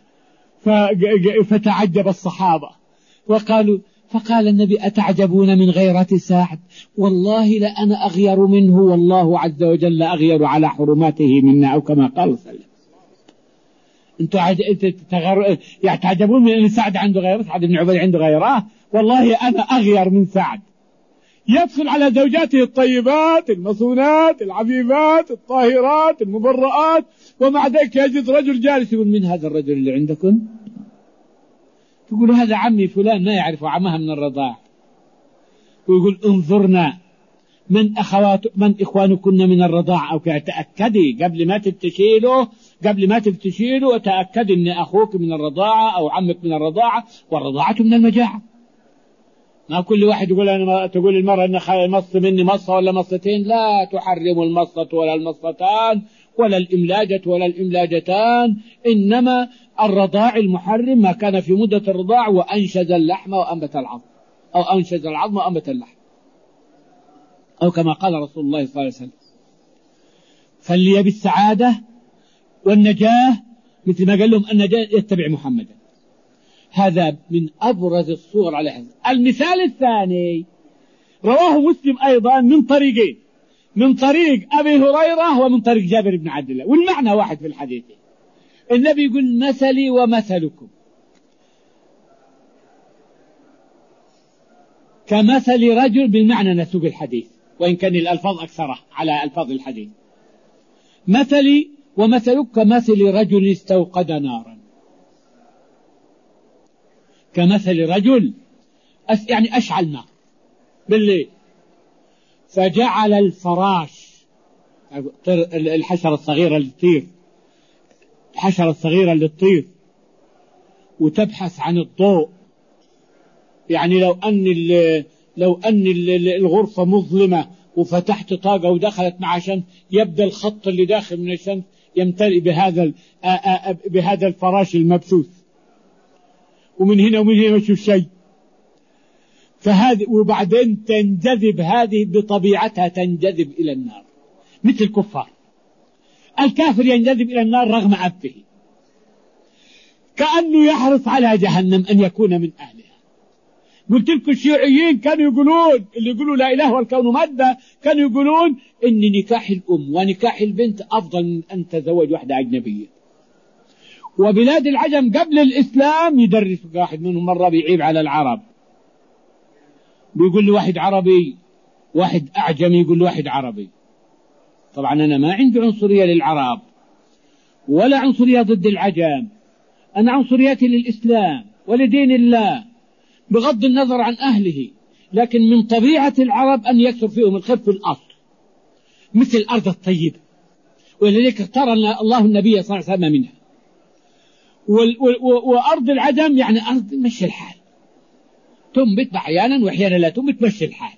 فتعجب الصحابة فقال النبي: أتعجبون من غيرة سعد؟ والله لأنا أغير منه، والله عز وجل أغير على حرماته منا، أو كما قال صلى الله عليه وسلم. يعني تعجبون من أن سعد عنده غيرة، سعد بن عبادة عنده غيرة، والله أنا أغير من سعد. يدخل على زوجاته الطيبات المصونات العفيفات الطاهرات المبرآت، ومع ذلك يجد رجل جالس يقول: من هذا الرجل اللي عندكم؟ تقول: هذا عمي فلان، ما يعرف عمها من الرضاع. ويقول: انظرنا من إخوانكن من الرضاع، أو تأكدي قبل ما تفتشيله وتأكدي أن أخوك من الرضاعة أو عمك من الرضاعة، والرضاعة من المجاعة. ما كل واحد يقول أنا تقول المرأة أن مص مني مصة ولا مصتين، لا تحرم المصة ولا المصتان ولا الإملاجة ولا الإملاجتان، إنما الرضاع المحرم ما كان في مدة الرضاع وأنشز اللحم وأنبت العظم، أو أنشز العظم وأنبت اللحم، أو كما قال رسول الله صلى الله عليه وسلم. فاللي بالسعادة والنجاة مثل ما قال لهم النجاة يتبع محمدا. هذا من أبرز الصور على هذا. المثال الثاني رواه مسلم أيضا من طريقين، من طريق أبي هريرة ومن طريق جابر بن عبد الله، والمعنى واحد في الحديث. النبي يقول مثلي ومثلكم كمثل رجل، بالمعنى نسوق الحديث وإن كان الألفاظ أكثر على ألفاظ الحديث. مثلي ومثلك كمثل رجل استوقد نارا، كمثل رجل يعني أشعل نار بالليل، فجعل الفراش، الحشرة الصغيرة اللي تطير، الحشرة الصغيرة اللي تطير وتبحث عن الضوء، يعني لو أن الغرفة مظلمة وفتحت طاقة ودخلت مع شمس، يبدأ الخط اللي داخل من الشمس يمتلئ بهذا الفراش المبثوث، ومن هنا ومن هنا ما تشوف شيء. فهذه وبعدين تنجذب، هذه بطبيعتها تنجذب إلى النار مثل الكفار. الكافر ينجذب إلى النار رغم أنفه، كأنه يحرص على جهنم أن يكون من أهلها. قلت لكم الشيوعيين كانوا يقولون، اللي يقولوا لا إله والكون مادة، كانوا يقولون إن نكاح الأم ونكاح البنت أفضل من أن تزوج واحدة أجنبية. وبلاد العجم قبل الإسلام يدرس واحد منهم مرة بيعيب على العرب، بيقول له واحد عربي، واحد أعجمي يقول له واحد عربي. طبعا أنا ما عندي عنصرية للعرب ولا عنصرية ضد العجم، أنا عنصريتي للإسلام ولدين الله بغض النظر عن أهله، لكن من طبيعة العرب أن يكثر فيهم الخير في الأصل مثل الأرض الطيبة، ولذلك اختار الله النبي صلى الله عليه وسلم منها. وأرض العجم يعني أرض مشي الحال، تنبت أحيانا وأحيانا لا تنبت، مشي الحال.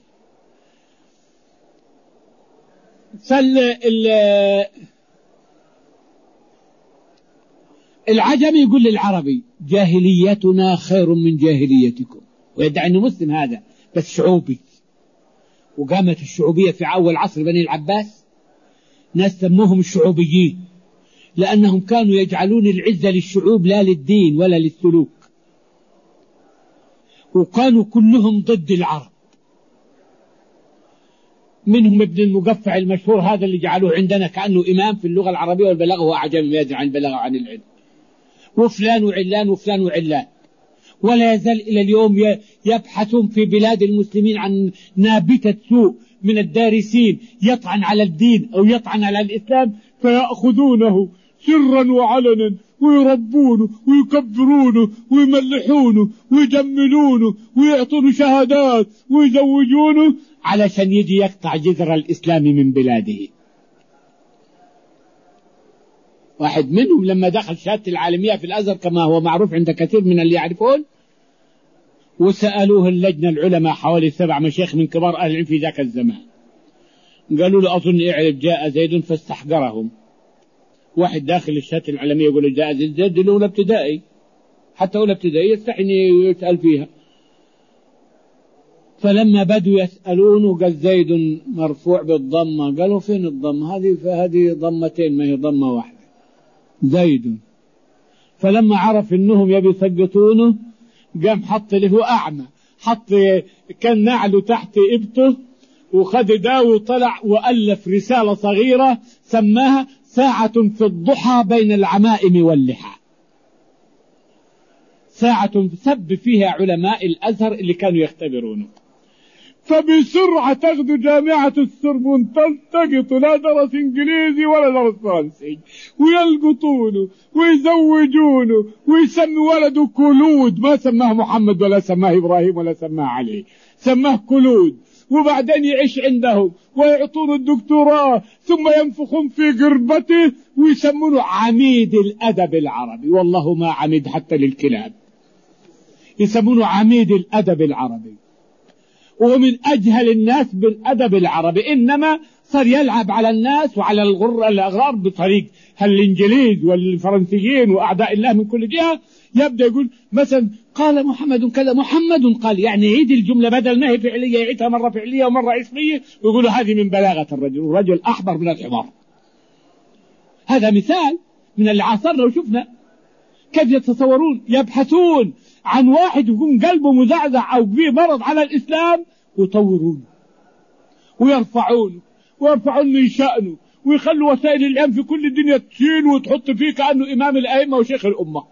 العجمي يقول للعربي جاهليتنا خير من جاهليتكم، ويدعي أنه مسلم هذا بس شعوبي. وقامت الشعوبية في أول عصر بني العباس، ناس سموهم الشعوبيين لأنهم كانوا يجعلون العزة للشعوب لا للدين ولا للسلوك، وكانوا كلهم ضد العرب. منهم ابن المقفع المشهور هذا اللي جعلوه عندنا كأنه إمام في اللغة العربية والبلاغة، هو أعجمي ما يدري عن البلاغة وعن العلم، وفلان وعلان وفلان وعلان. ولا يزال إلى اليوم يبحثون في بلاد المسلمين عن نابتة سوء من الدارسين يطعن على الدين أو يطعن على الإسلام، فيأخذونه سرا وعلنا ويربونه ويكبرونه ويملحونه ويجملونه ويعطونه شهادات ويزوجونه علشان يجي يقطع جذر الإسلام من بلاده. واحد منهم لما دخل شهادة العالمية في الأزهر كما هو معروف عند كثير من اللي يعرفون، وسألوه اللجنة العلماء حوالي 7 مشايخ من كبار أهل العلم في ذاك الزمان، قالوا له أظن اعرف جاء زيد فاستحقرهم. واحد داخل الشهادة العالمية يقول له جاء زيد الأولى ابتدائي، حتى أولى ابتدائي يستحني يسأل فيها. فلما بدوا يسألونه قال زيد مرفوع بالضمة، قالوا فين الضمة هذه؟ فهذه ضمتين ما هي ضمة واحدة، زيد. فلما عرف انهم يبي يسقطونه قام حط له أعمى، حط كان نعله تحت إبطه وخد داو وطلع وألف رسالة صغيرة سماها ساعة في الضحى بين العمائم واللحى، ساعة سب فيها علماء الأزهر اللي كانوا يختبرونه. فبسرعة تاخذ جامعة السوربون تلتقط، لا درس إنجليزي ولا درس فرنسي، ويلقطونه ويزوجونه ويسمي ولده كلود، ما سماه محمد ولا سماه إبراهيم ولا سماه علي، سماه كلود. وبعدين يعيش عندهم ويعطونه الدكتوراه، ثم ينفخون في قربته ويسمونه عميد الأدب العربي. والله ما عميد حتى للكلاب، يسمونه عميد الأدب العربي. وهو من أجهل الناس بالأدب العربي، إنما صار يلعب على الناس وعلى الأغرار بطريق الإنجليز والفرنسيين وأعداء الله من كل جهة. يبدأ يقول مثلا قال محمد كذا، محمد قال، يعني يعيد الجملة بدل ما هي فعلية يعيدها مرة فعلية ومرة اسمية، ويقولوا هذه من بلاغة الرجل، والرجل أحمر من الحمار. هذا مثال من اللي عاصرنا وشفنا كيف يتصورون، يبحثون عن واحد يكون قلبه مزعزع أو فيه مرض على الإسلام ويطورونه ويرفعونه من شأنه، ويخلوا وسائل الإعلام في كل الدنيا تشيل وتحط فيه كأنه إمام الأئمة وشيخ الأمة.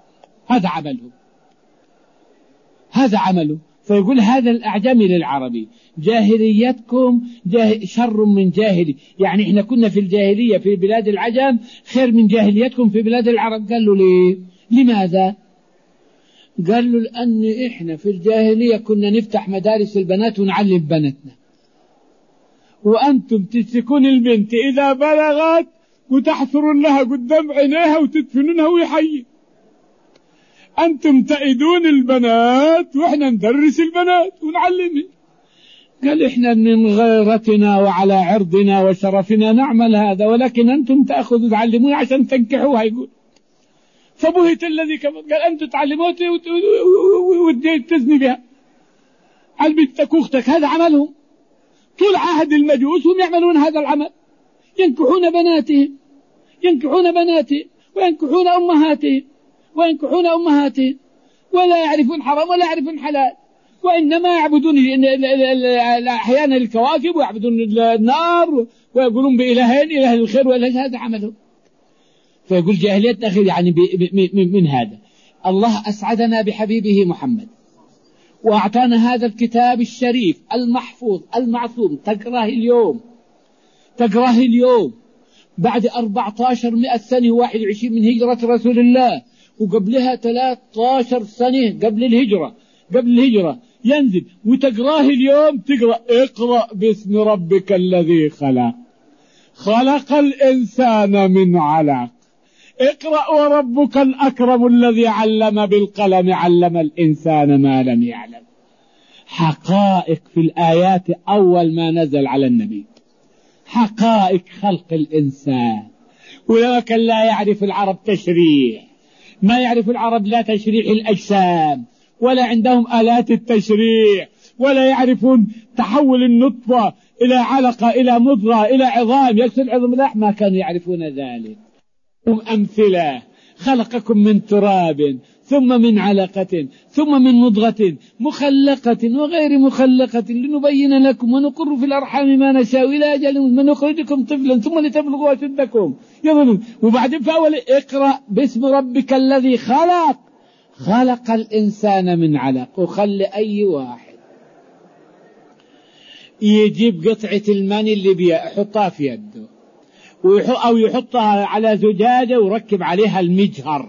هذا عمله. فيقول هذا الأعجمي للعربي جاهليتكم شر من جاهلي، يعني إحنا كنا في الجاهلية في بلاد العجم خير من جاهليتكم في بلاد العرب. قال له ليه؟ لماذا؟ قال له لأن إحنا في الجاهلية كنا نفتح مدارس البنات ونعلم بناتنا، وأنتم تمسكون البنت إذا بلغت وتحثرون لها قدام عينيها وتدفنونها ويحيي. أنتم تأيدون البنات وإحنا ندرس البنات ونعلمها. قال إحنا من غيرتنا وعلى عرضنا وشرفنا نعمل هذا، ولكن أنتم تأخذوا تعلمون عشان تنكحوها. يقول فبهت الذي كفر، قال أنتم تعلموها وتزني بها على بنتك واختك. هذا عملهم طول عهد المجوس، هم يعملون هذا العمل، ينكحون بناتهم وينكحون أمهاتهم ولا يعرفون حرام ولا يعرفون حلال، وإنما يعبدون أحيانا الكواكب ويعبدون النار ويقولون بإلهين، إله الخير وإله. هذا عملهم. فيقول جاهليتنا خير، يعني من هذا الله أسعدنا بحبيبه محمد وأعطانا هذا الكتاب الشريف المحفوظ المعصوم. تقراه اليوم بعد 1400 سنة 21 من هجرة رسول الله، وقبلها 13 سنة قبل الهجرة ينزل، وتقراه اليوم تقرأ اقرأ باسم ربك الذي خلق الإنسان من علق، اقرأ وربك الأكرم الذي علم بالقلم علم الإنسان ما لم يعلم. حقائق في الآيات أول ما نزل على النبي، حقائق خلق الإنسان. ولكن لا يعرف العرب تشريح، ما يعرف العرب لا تشريح الأجسام، ولا عندهم آلات التشريح، ولا يعرفون تحول النطفة إلى علقة إلى مضغة إلى عظام يكسر عظم اللحم، ما كانوا يعرفون ذلك. أمثلة: خلقكم من تراب ثم من علقة ثم من مضغة مخلقة وغير مخلقة لنبين لكم ونقر في الأرحام ما نشاء إلى أجل من نخرجكم طفلا ثم لتبلغوا أشدكم. وبعدين فأول اقرأ باسم ربك الذي خلق الإنسان من علق. وخلي أي واحد يجيب قطعة المني اللي يحطها في يده أو يحطها على زجاجة وركب عليها المجهر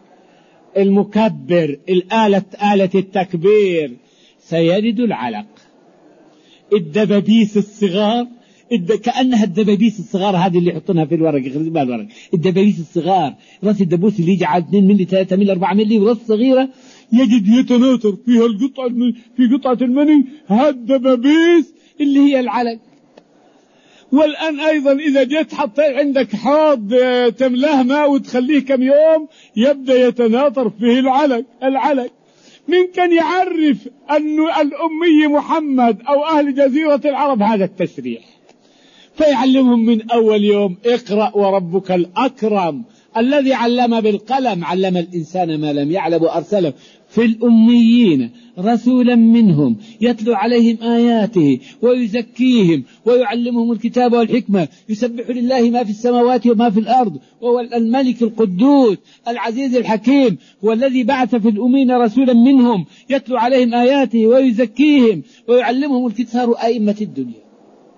المكبر آلة التكبير، سيجد العلق. الدبابيس الصغار كأنها الدبابيس الصغار هذه اللي يحطونها في الورق، يخرجوا الورق. الدبابيس الصغار، راس الدبوس اللي يجي على 2 ملي 3 ملي 4 ملي، وراس صغيرة يجد يتناثر فيها في قطعة المني هالدبابيس اللي هي العلق. والآن أيضا إذا جيت حطيت عندك حوض تملاه ماء وتخليه كم يوم يبدأ يتناثر فيه العلق. من كان يعرف أن الأمي محمد أو أهل جزيرة العرب هذا التشريح، فيعلمهم من أول يوم اقرأ وربك الأكرم الذي علم بالقلم علم الإنسان ما لم يعلم، وأرسله في الأميين رسولا منهم يتلو عليهم آياته ويزكيهم ويعلمهم الكتاب والحكمة، يسبح لله ما في السماوات وما في الأرض، وهو الملك القدوس العزيز الحكيم، والذي بعث في الأمين رسولا منهم يتلو عليهم آياته ويزكيهم ويعلمهم الكتاب. أئمة الدنيا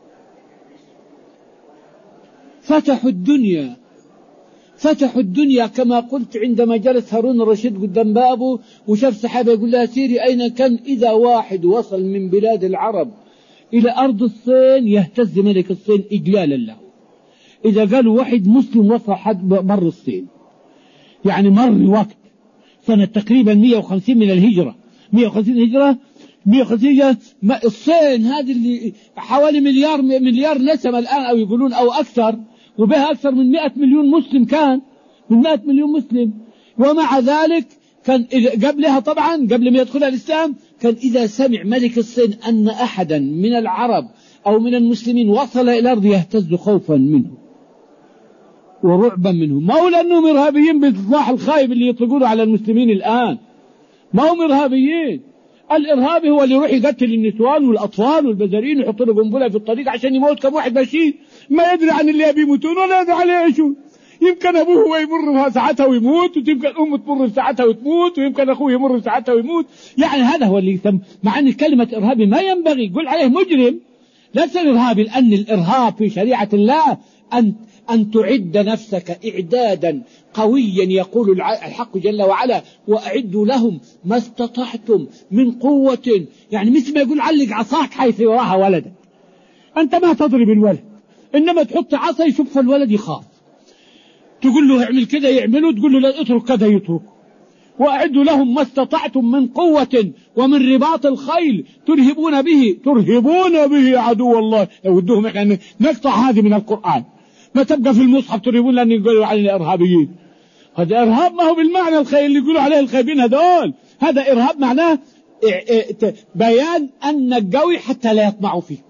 فتحوا الدنيا كما قلت. عندما جلس هارون الرشيد قدام بابه وشاف سحابة يقول لها سيري أين كان. إذا واحد وصل من بلاد العرب إلى أرض الصين يهتز ملك الصين إجلالا له. إذا قالوا واحد مسلم وصل حد مر الصين، يعني مر وقت سنة تقريبا 150 من الهجرة، 150 الهجرة 150. الصين هذه اللي حوالي مليار نسمة الآن، أو يقولون أو أكثر، وبها أكثر من 100 مليون مسلم، كان من 100 مليون مسلم. ومع ذلك كان قبلها طبعا قبل ما يدخل الإسلام كان إذا سمع ملك الصين أن أحدا من العرب أو من المسلمين وصل إلى الأرض يهتز خوفا منه ورعبا منه. ما هو لأنهم إرهابيين بالإصلاح الخايب اللي يطلقونه على المسلمين الآن، ما هم إرهابيين. الإرهابي هو اللي يروح يقتل النسوان والأطفال والبزارين ويحط له قنبلة في الطريق عشان يموت كم واحد ماشي، ما يدري عن اللي يبي يموتون ولا يدري عليه يعيشون. يمكن أبوه هو يمر ساعتها ويموت، ويمكن أمه تمر ساعتها وتموت، ويمكن أخوه يمر ساعتها ويموت. يعني هذا هو اللي يسمى، مع أن كلمة إرهابي ما ينبغي يقول عليه مجرم، ليس الإرهابي، لأن الإرهاب في شريعة الله أن تعد نفسك إعدادا قويا. يقول الحق جل وعلا: وأعدوا لهم ما استطعتم من قوة. يعني مثل ما يقول علق عصاك حيث يراها ولدك. أنت ما تضرب الولد، إنما تحط عصا يشوف الولد يخاف، تقول له اعمل كذا يعمله، تقول له لا اترك كذا يترك. وأعدوا لهم ما استطعتم من قوة ومن رباط الخيل ترهبون به عدو الله. ودهم يعني نقطع هذه من القرآن، ما تبقى في المصحف ترهبون لأن يقولوا علينا إرهابيين. هذا إرهاب ما هو بالمعنى الخير اللي يقولوا عليه الخايبين هذول. هذا إرهاب معناه بيان أنك قوي حتى لا يطمعوا فيك،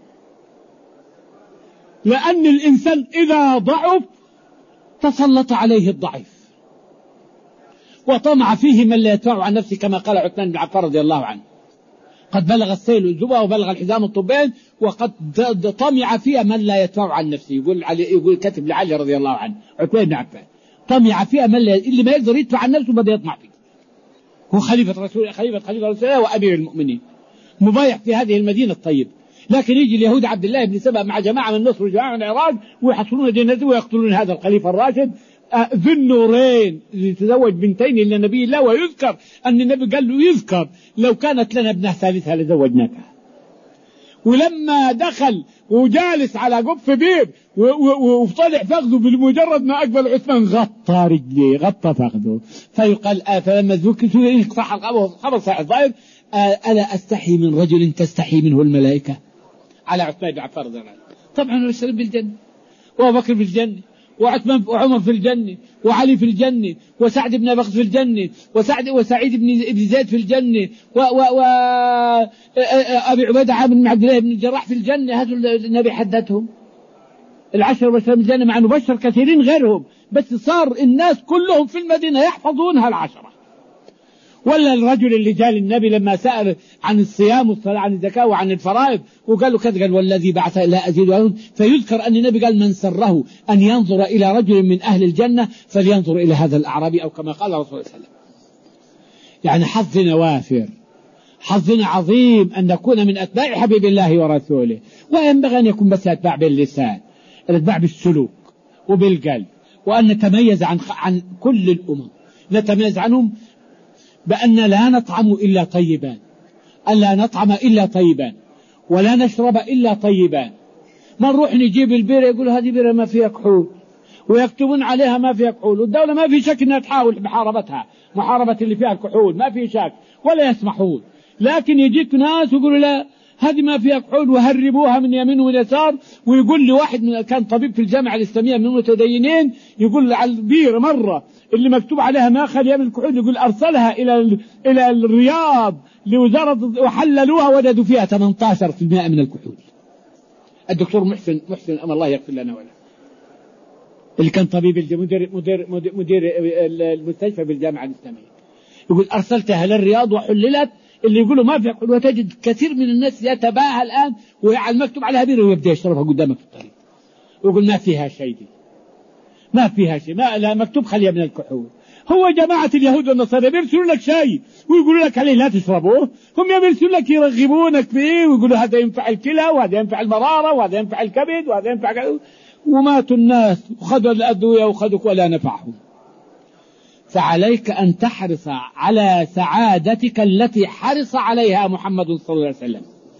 لأن الإنسان إذا ضعف تسلط عليه الضعيف وطمع فيه من لا يدفع عن نفسه، كما قال عثمان بن عفان رضي الله عنه: قد بلغ السيل الزبا وبلغ الحزام الطبين وقد طمع فيها من لا يدفع عن نفسه. يقول كاتب لعلي رضي الله عنه عثمان بن عفان: طمع فيها من اللي ما يقدر يدفع عن نفسه بده يطمع فيه. هو خليفة رسول الله وأمير المؤمنين مبايع في هذه المدينة الطيبة، لكن يجي اليهود عبد الله بن سبأ مع جماعة من مصر وجماعة من العراق ويحصلون دينته ويقتلون هذا الخليفة الراشد ذو النورين اللي تزوج بنتين إلى نبي الله. ويذكر أن النبي قال له: يذكر لو كانت لنا ابنة ثالثة لزوجناكها. ولما دخل وجالس على قف بيب وطلع فخذه، بمجرد ما أقبل عثمان غطى رجليه غطى فخذه، فيقال فلما ذكرت يقطع الخبر صحيح الظاهر: ألا أستحي من رجل تستحي منه الملائكة؟ على عثمان بن عفان رضي الله عنه. طبعا وسلم بالجنة، وأبو بكر في الجنة، وعثمان وعمر في الجنة، وعلي في الجنة، وسعد بن بكر في الجنة، وسعيد بن زيد في الجنة، وأبي عبيدة عامر بن عبد الله بن الجراح في الجنة. هذا النبي حددهم 10 بشر من الجنة، مع أنه بشر كثيرين غيرهم، بس صار الناس كلهم في المدينة يحفظونها 10. ولا الرجل اللي جاء للنبي لما سأل عن الصيام والصلاة عن الزكاة وعن الفرائض وقال له كذا، قال: والذي بعث لا أزيد ولا أنقص. فيذكر أن النبي قال: من سره أن ينظر إلى رجل من أهل الجنة فلينظر إلى هذا الأعرابي، أو كما قال الرسول صلى الله عليه وسلم. يعني حظنا وافر، حظنا عظيم أن نكون من أتباع حبيب الله ورسوله. وينبغي أن يكون بس أتباع باللسان، الأتباع بالسلوك وبالقلب، وأن نتميز عن كل الأمم، نتميز عنهم بأن لا نطعم إلا طيبان، أن لا نطعم إلا طيبان، ولا نشرب إلا طيبان. ما نروح نجيب البيرة يقول هذه بيرة ما فيها كحول، ويكتبون عليها ما فيها كحول، والدولة ما في شك أنها تحاول محاربتها، محاربة اللي فيها الكحول ما في شك ولا يسمحون. لكن يجيك ناس يقولوا لا هذه ما فيها كحول، وهربوها من يمين ويسار. ويقول لي واحد من كان طبيب في الجامعة الإسلامية من المتدينين، يقول على البيرة مرة اللي مكتوب عليها ما خلي من الكحول، يقول أرسلها إلى الرياض لوزارة وحللوها وجدوا فيها 18% من الكحول. الدكتور محسن أم الله يغفر لنا وله، اللي كان طبيب مدير المستشفى بالجامعة الإسلامية، يقول أرسلتها للرياض وحللت، اللي يقولوا ما في كحول. وتجد كثير من الناس يتباهى الآن وعلى المكتوب عليها بيرة ويبدأ يشربها قدامك في الطريق ويقول ما فيها شيء، دي ما فيها شيء، ما لا مكتوب خليها من الكحول. هو جماعة اليهود والنصارى بيرسلوا لك شيء ويقولوا لك عليه لا تشربوه، هم يرسلوا لك يرغبونك فيه ويقولوا هذا ينفع الكلى وهذا ينفع المرارة وهذا ينفع الكبد وهذا ينفع، وماتوا الناس وخذوا الأدوية وخذوا ولا نفعهم. فعليك أن تحرص على سعادتك التي حرص عليها محمد صلى الله عليه وسلم،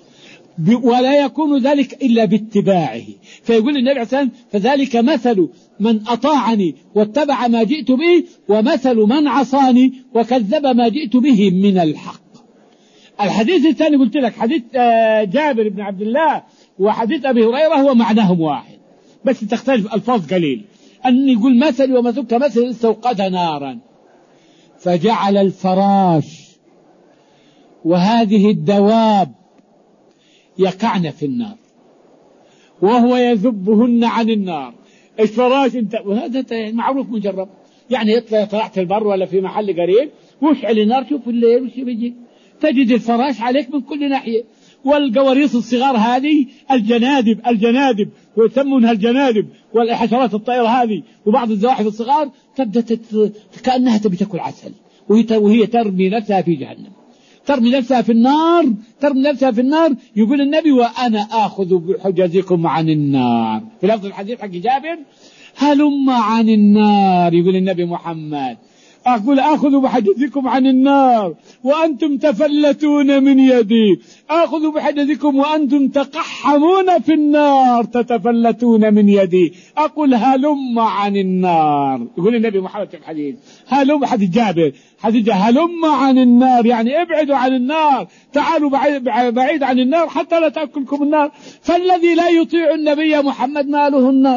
ولا يكون ذلك إلا باتباعه. فيقول النبي عليه الصلاة والسلام: فذلك مثل من أطاعني واتبع ما جئت به، ومثل من عصاني وكذب ما جئت به من الحق. الحديث الثاني قلت لك حديث جابر بن عبد الله وحديث أبي هريرة هو معناهم واحد بس تختلف ألفاظ قليل. أن يقول مثل ومثل كمثل استوقد نارا فجعل الفراش وهذه الدواب يقعن في النار وهو يذبهن عن النار. الفراش انت وهذا معروف مجرب، يعني يطلع طلعت البر ولا في محل قريب واشعل النار شوف الليل وش بيجي تجد الفراش عليك من كل ناحية. والقواريص الصغار هذه الجنادب ويسمونها الجنادب والحشرات الطائرة هذه وبعض الزواحف الصغار تبدأ كأنها تبي تأكل عسل وهي ترمي نفسها في جهنم، ترمي نفسها في النار. يقول النبي وأنا آخذ بحجزكم عن النار. في لفظ الحديث حق جابر هلم عن النار، يقول النبي محمد أقول آخذ بحجزكم عن النار وأنتم تفلتون من يدي، آخذ بحجزكم وأنتم تقحمون في النار تتفلتون من يدي، أقول هلم عن النار. يقول النبي محمد في الحديث هلم، حديث جابر هلم عن النار، يعني ابعدوا عن النار، تعالوا بعيد عن النار حتى لا تأكلكم النار. فالذي لا يطيع النبي محمد ماله النار،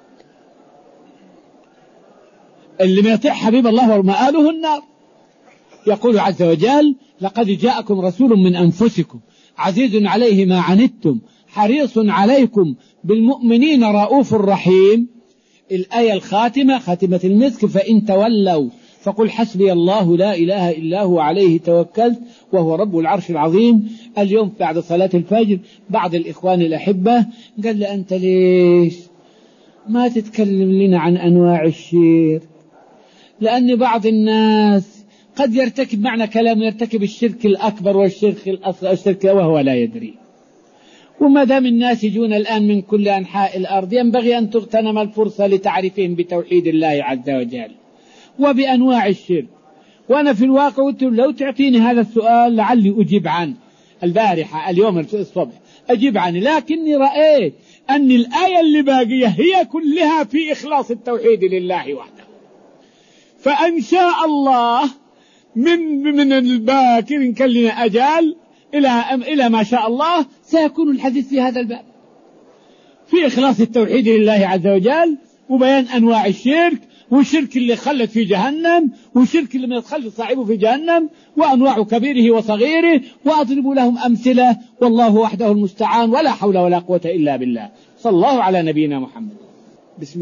اللي ما يطيع حبيب الله ومآله النار. يقول عز وجل لقد جاءكم رسول من أنفسكم عزيز عليه ما عنتم حريص عليكم بالمؤمنين رؤوف رحيم. الآية الخاتمة خاتمة المسك فإن تولوا فقل حسبي الله لا إله إلا هو عليه توكلت وهو رب العرش العظيم. اليوم بعد صلاة الفجر بعض الإخوان الأحبة قال لي أنت ليش ما تتكلم لنا عن أنواع الشرك، لأن بعض الناس قد يرتكب معنى كلام يرتكب الشرك الأكبر والشرك الأصغر الشرك وهو لا يدري. وما دام الناس يجون الآن من كل أنحاء الأرض ينبغي أن تغتنم الفرصة لتعريفهم بتوحيد الله عز وجل وبأنواع الشرك. وأنا في الواقع قلت لو تعطيني هذا السؤال لعلي أجيب عنه البارحة اليوم الصبح أجيب عنه، لكني رأيت أن الآية اللي باقية هي كلها في إخلاص التوحيد لله وحده. فإن شاء الله من الباكر إن كان لنا أجال إلى ما شاء الله سيكون الحديث في هذا الباب في إخلاص التوحيد لله عز وجل وبيان أنواع الشرك، والشرك اللي خلت في جهنم والشرك اللي من يتخلد صاحبه في جهنم وأنواع كبيره وصغيره، وأضرب لهم أمثلة والله وحده المستعان ولا حول ولا قوة إلا بالله. صلى الله على نبينا محمد. بسم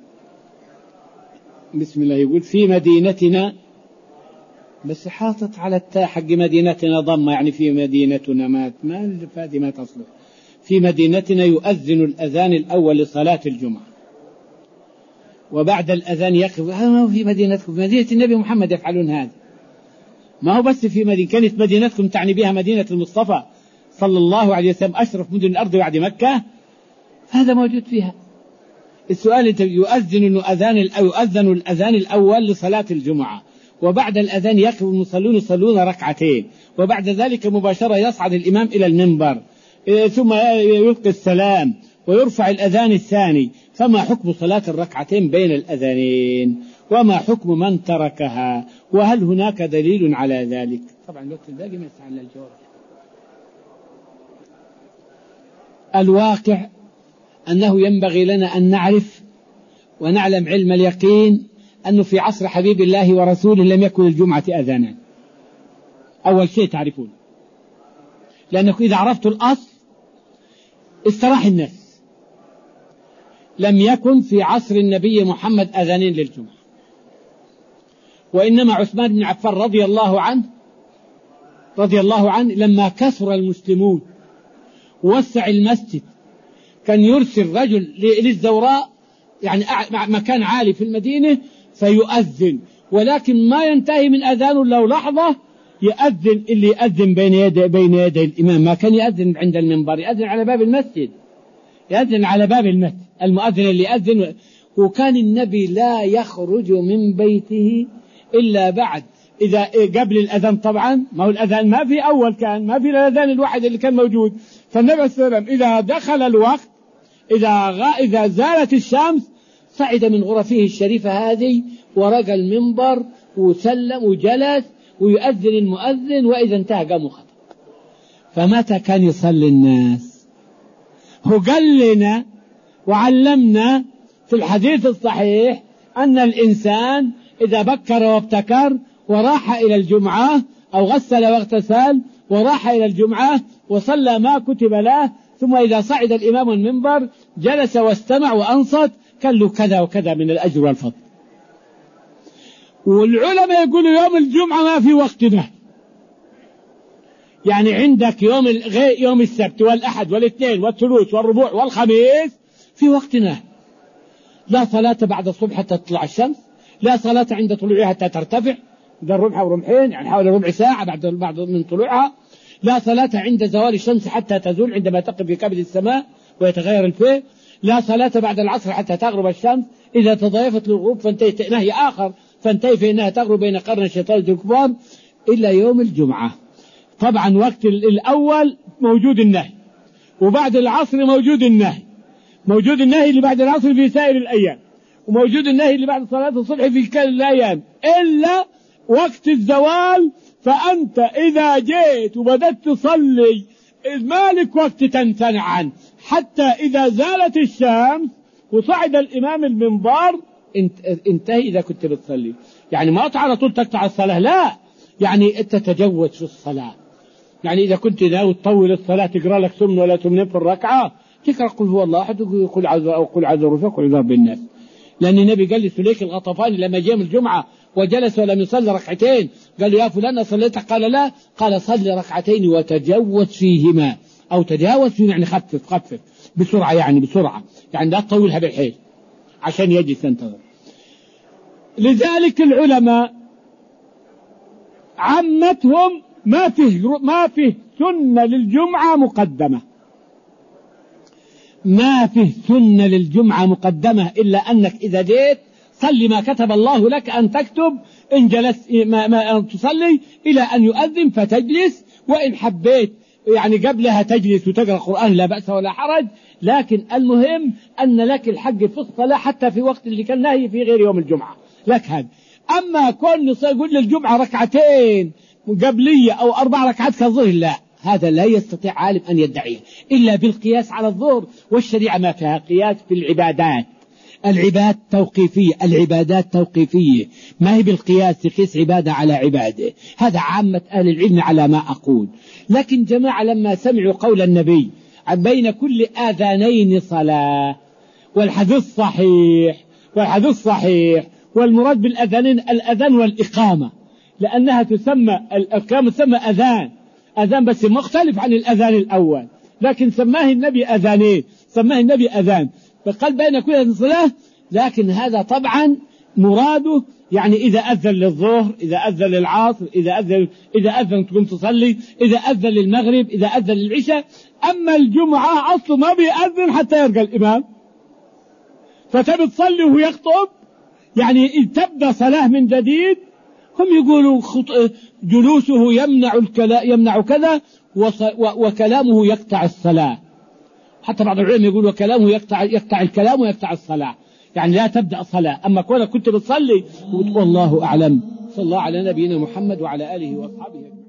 الله. يقول في مدينتنا، بس حاطط على التاء حق مدينتنا ضمة، يعني في مدينتنا ما تصلح. في مدينتنا يؤذن الأذان الأول لصلاة الجمعة وبعد الأذان يقف. ما هو في مدينتكم، في مدينة النبي محمد يفعلون هذا، ما هو بس في مدينة كانت مدينتكم تعني بها مدينة المصطفى صلى الله عليه وسلم أشرف مدن الأرض بعد مكة، هذا موجود فيها. السؤال يؤذن الأذان الأول لصلاة الجمعة وبعد الأذان يقف المصلون يصلون ركعتين وبعد ذلك مباشرة يصعد الإمام إلى المنبر ثم يلقي السلام ويرفع الأذان الثاني. فما حكم صلاة الركعتين بين الأذانين وما حكم من تركها وهل هناك دليل على ذلك؟ طبعا الوقت الباقي ما يستعمل الجواب. الواقع أنه ينبغي لنا أن نعرف ونعلم علم اليقين أنه في عصر حبيب الله ورسوله لم يكن الجمعة أذانا. أول شيء تعرفون، لأنك إذا عرفت الأصل استراح الناس. لم يكن في عصر النبي محمد أذانين للجمعة، وإنما عثمان بن عفان رضي الله عنه لما كثر المسلمون ووسع المسجد كان يرسل رجل للزوراء، يعني مكان عالي في المدينة، فيؤذن، ولكن ما ينتهي من أذانه لو لحظة يؤذن. اللي يؤذن بين يدي الإمام ما كان يؤذن عند المنبر، يؤذن على باب المسجد، المؤذن اللي يؤذن. وكان النبي لا يخرج من بيته إلا بعد إذا قبل الأذان. طبعا ما هو الأذان ما في أول، كان ما في الأذان الواحد اللي كان موجود. فالنبي صلى الله عليه وسلم إذا دخل الوقت إذا زالت الشمس صعد من غرفه الشريفة هذه ورقى المنبر وسلم وجلس ويؤذن المؤذن، وإذا انتهى قام وخطب. فمتى كان يصلي الناس؟ هو قال لنا وعلمنا في الحديث الصحيح أن الإنسان إذا بكر وابتكر وراح إلى الجمعة أو غسل واغتسل وراح إلى الجمعة وصلى ما كتب له، ثم إذا صعد الإمام المنبر جلس واستمع وأنصت كان له كذا وكذا من الأجر والفضل. والعلماء يقولوا يوم الجمعة ما في وقتنا، يعني عندك يوم السبت والأحد والاثنين والثلاث والربوع والخميس في وقتنا، لا صلاة بعد الصبح حتى تطلع الشمس، لا صلاة عند طلوعها حتى ترتفع، ده ربع ورمحين يعني حوالي ربع ساعة بعد من طلوعها، لا صلاة عند زوال الشمس حتى تزول عندما تقف في كبد السماء ويتغير الفيء، لا صلاة بعد العصر حتى تغرب الشمس، إذا تضايفت للغروب فانتهي نهي آخر فانتهي فإنها تغرب بين قرن الشيطان الكبار، إلا يوم الجمعة. طبعا وقت الأول موجود النهي، وبعد العصر موجود النهي، موجود النهي اللي بعد العصر في سائر الأيام، وموجود النهي اللي بعد صلاة الصبح في كل الأيام إلا وقت الزوال. فأنت إذا جيت وبدأت تصلي مالك وقت تمتنع عنه حتى إذا زالت الشمس وصعد الإمام المنبر انتهي إذا كنت بتصلي، يعني ما على طول تقطع الصلاة، لا، يعني أنت تتجوز في الصلاة، يعني إذا كنت ناوي تطول الصلاة تقرأ لك سمن ولا سمنين في الركعة تقرأ قل هو الله أحد وقل عز وجل وقل عذاب بالناس، لأن النبي قال لسليك الغطفاني لما جاء من الجمعة وجلس ولم يصلي ركعتين قال له يا فلان صليت؟ قال لا، قال صلي ركعتين وتجوز فيهما، أو تجاوز فيهما يعني خفف بسرعة، يعني بسرعة، يعني لا تطولها بالحيل عشان يجلس ينتظر. لذلك العلماء عمتهم ما فيه سنة للجمعة مقدمة، ما فيه سنة للجمعة مقدمة إلا أنك إذا جيت صلي ما كتب الله لك أن تكتب، إن جلست ما تصلي إلى أن يؤذن فتجلس، وإن حبيت يعني قبلها تجلس وتقرأ القرآن لا بأس ولا حرج، لكن المهم أن لك الحق في الصلاة حتى في وقت اللي كان نهي في غير يوم الجمعة لك هذا. أما كون يقول للجمعة ركعتين قبلية أو 4 ركعات كالظهر، لا، هذا لا يستطيع عالم أن يدعيه إلا بالقياس على الظهر، والشريعة ما فيها قياس في العبادات، العبادات توقيفية، ما هي بالقياس تقيس عبادة على عبادة، هذا عامة أهل العلم على ما أقول. لكن جماعة لما سمعوا قول النبي بين كل آذانين صلاة، والحديث صحيح والمراد بالأذانين الأذان والإقامة، لأنها الإقامة تسمى أذان بس مختلف عن الأذان الأول، لكن سماه النبي أذانين، سماه النبي أذان، فقال بين كل هذه الصلاة. لكن هذا طبعا مراده يعني إذا أذن للظهر، إذا أذن للعصر، إذا أذن تقوم تصلي، إذا أذن للمغرب، إذا أذن للعشاء. أما الجمعة أصله ما بيأذن حتى يرجع الإمام، فتبي تصلي وهو يخطب، يعني تبدأ صلاة من جديد. هم يقولوا جلوسه يمنع كذا، وكلامه يقطع الصلاة، حتى بعض العلماء يقولوا كلامه يقطع الكلام ويقطع الصلاة، يعني لا تبدأ الصلاة. أما كونك كنت بتصلي والله أعلم. صلى الله على نبينا محمد وعلى آله وأصحابه.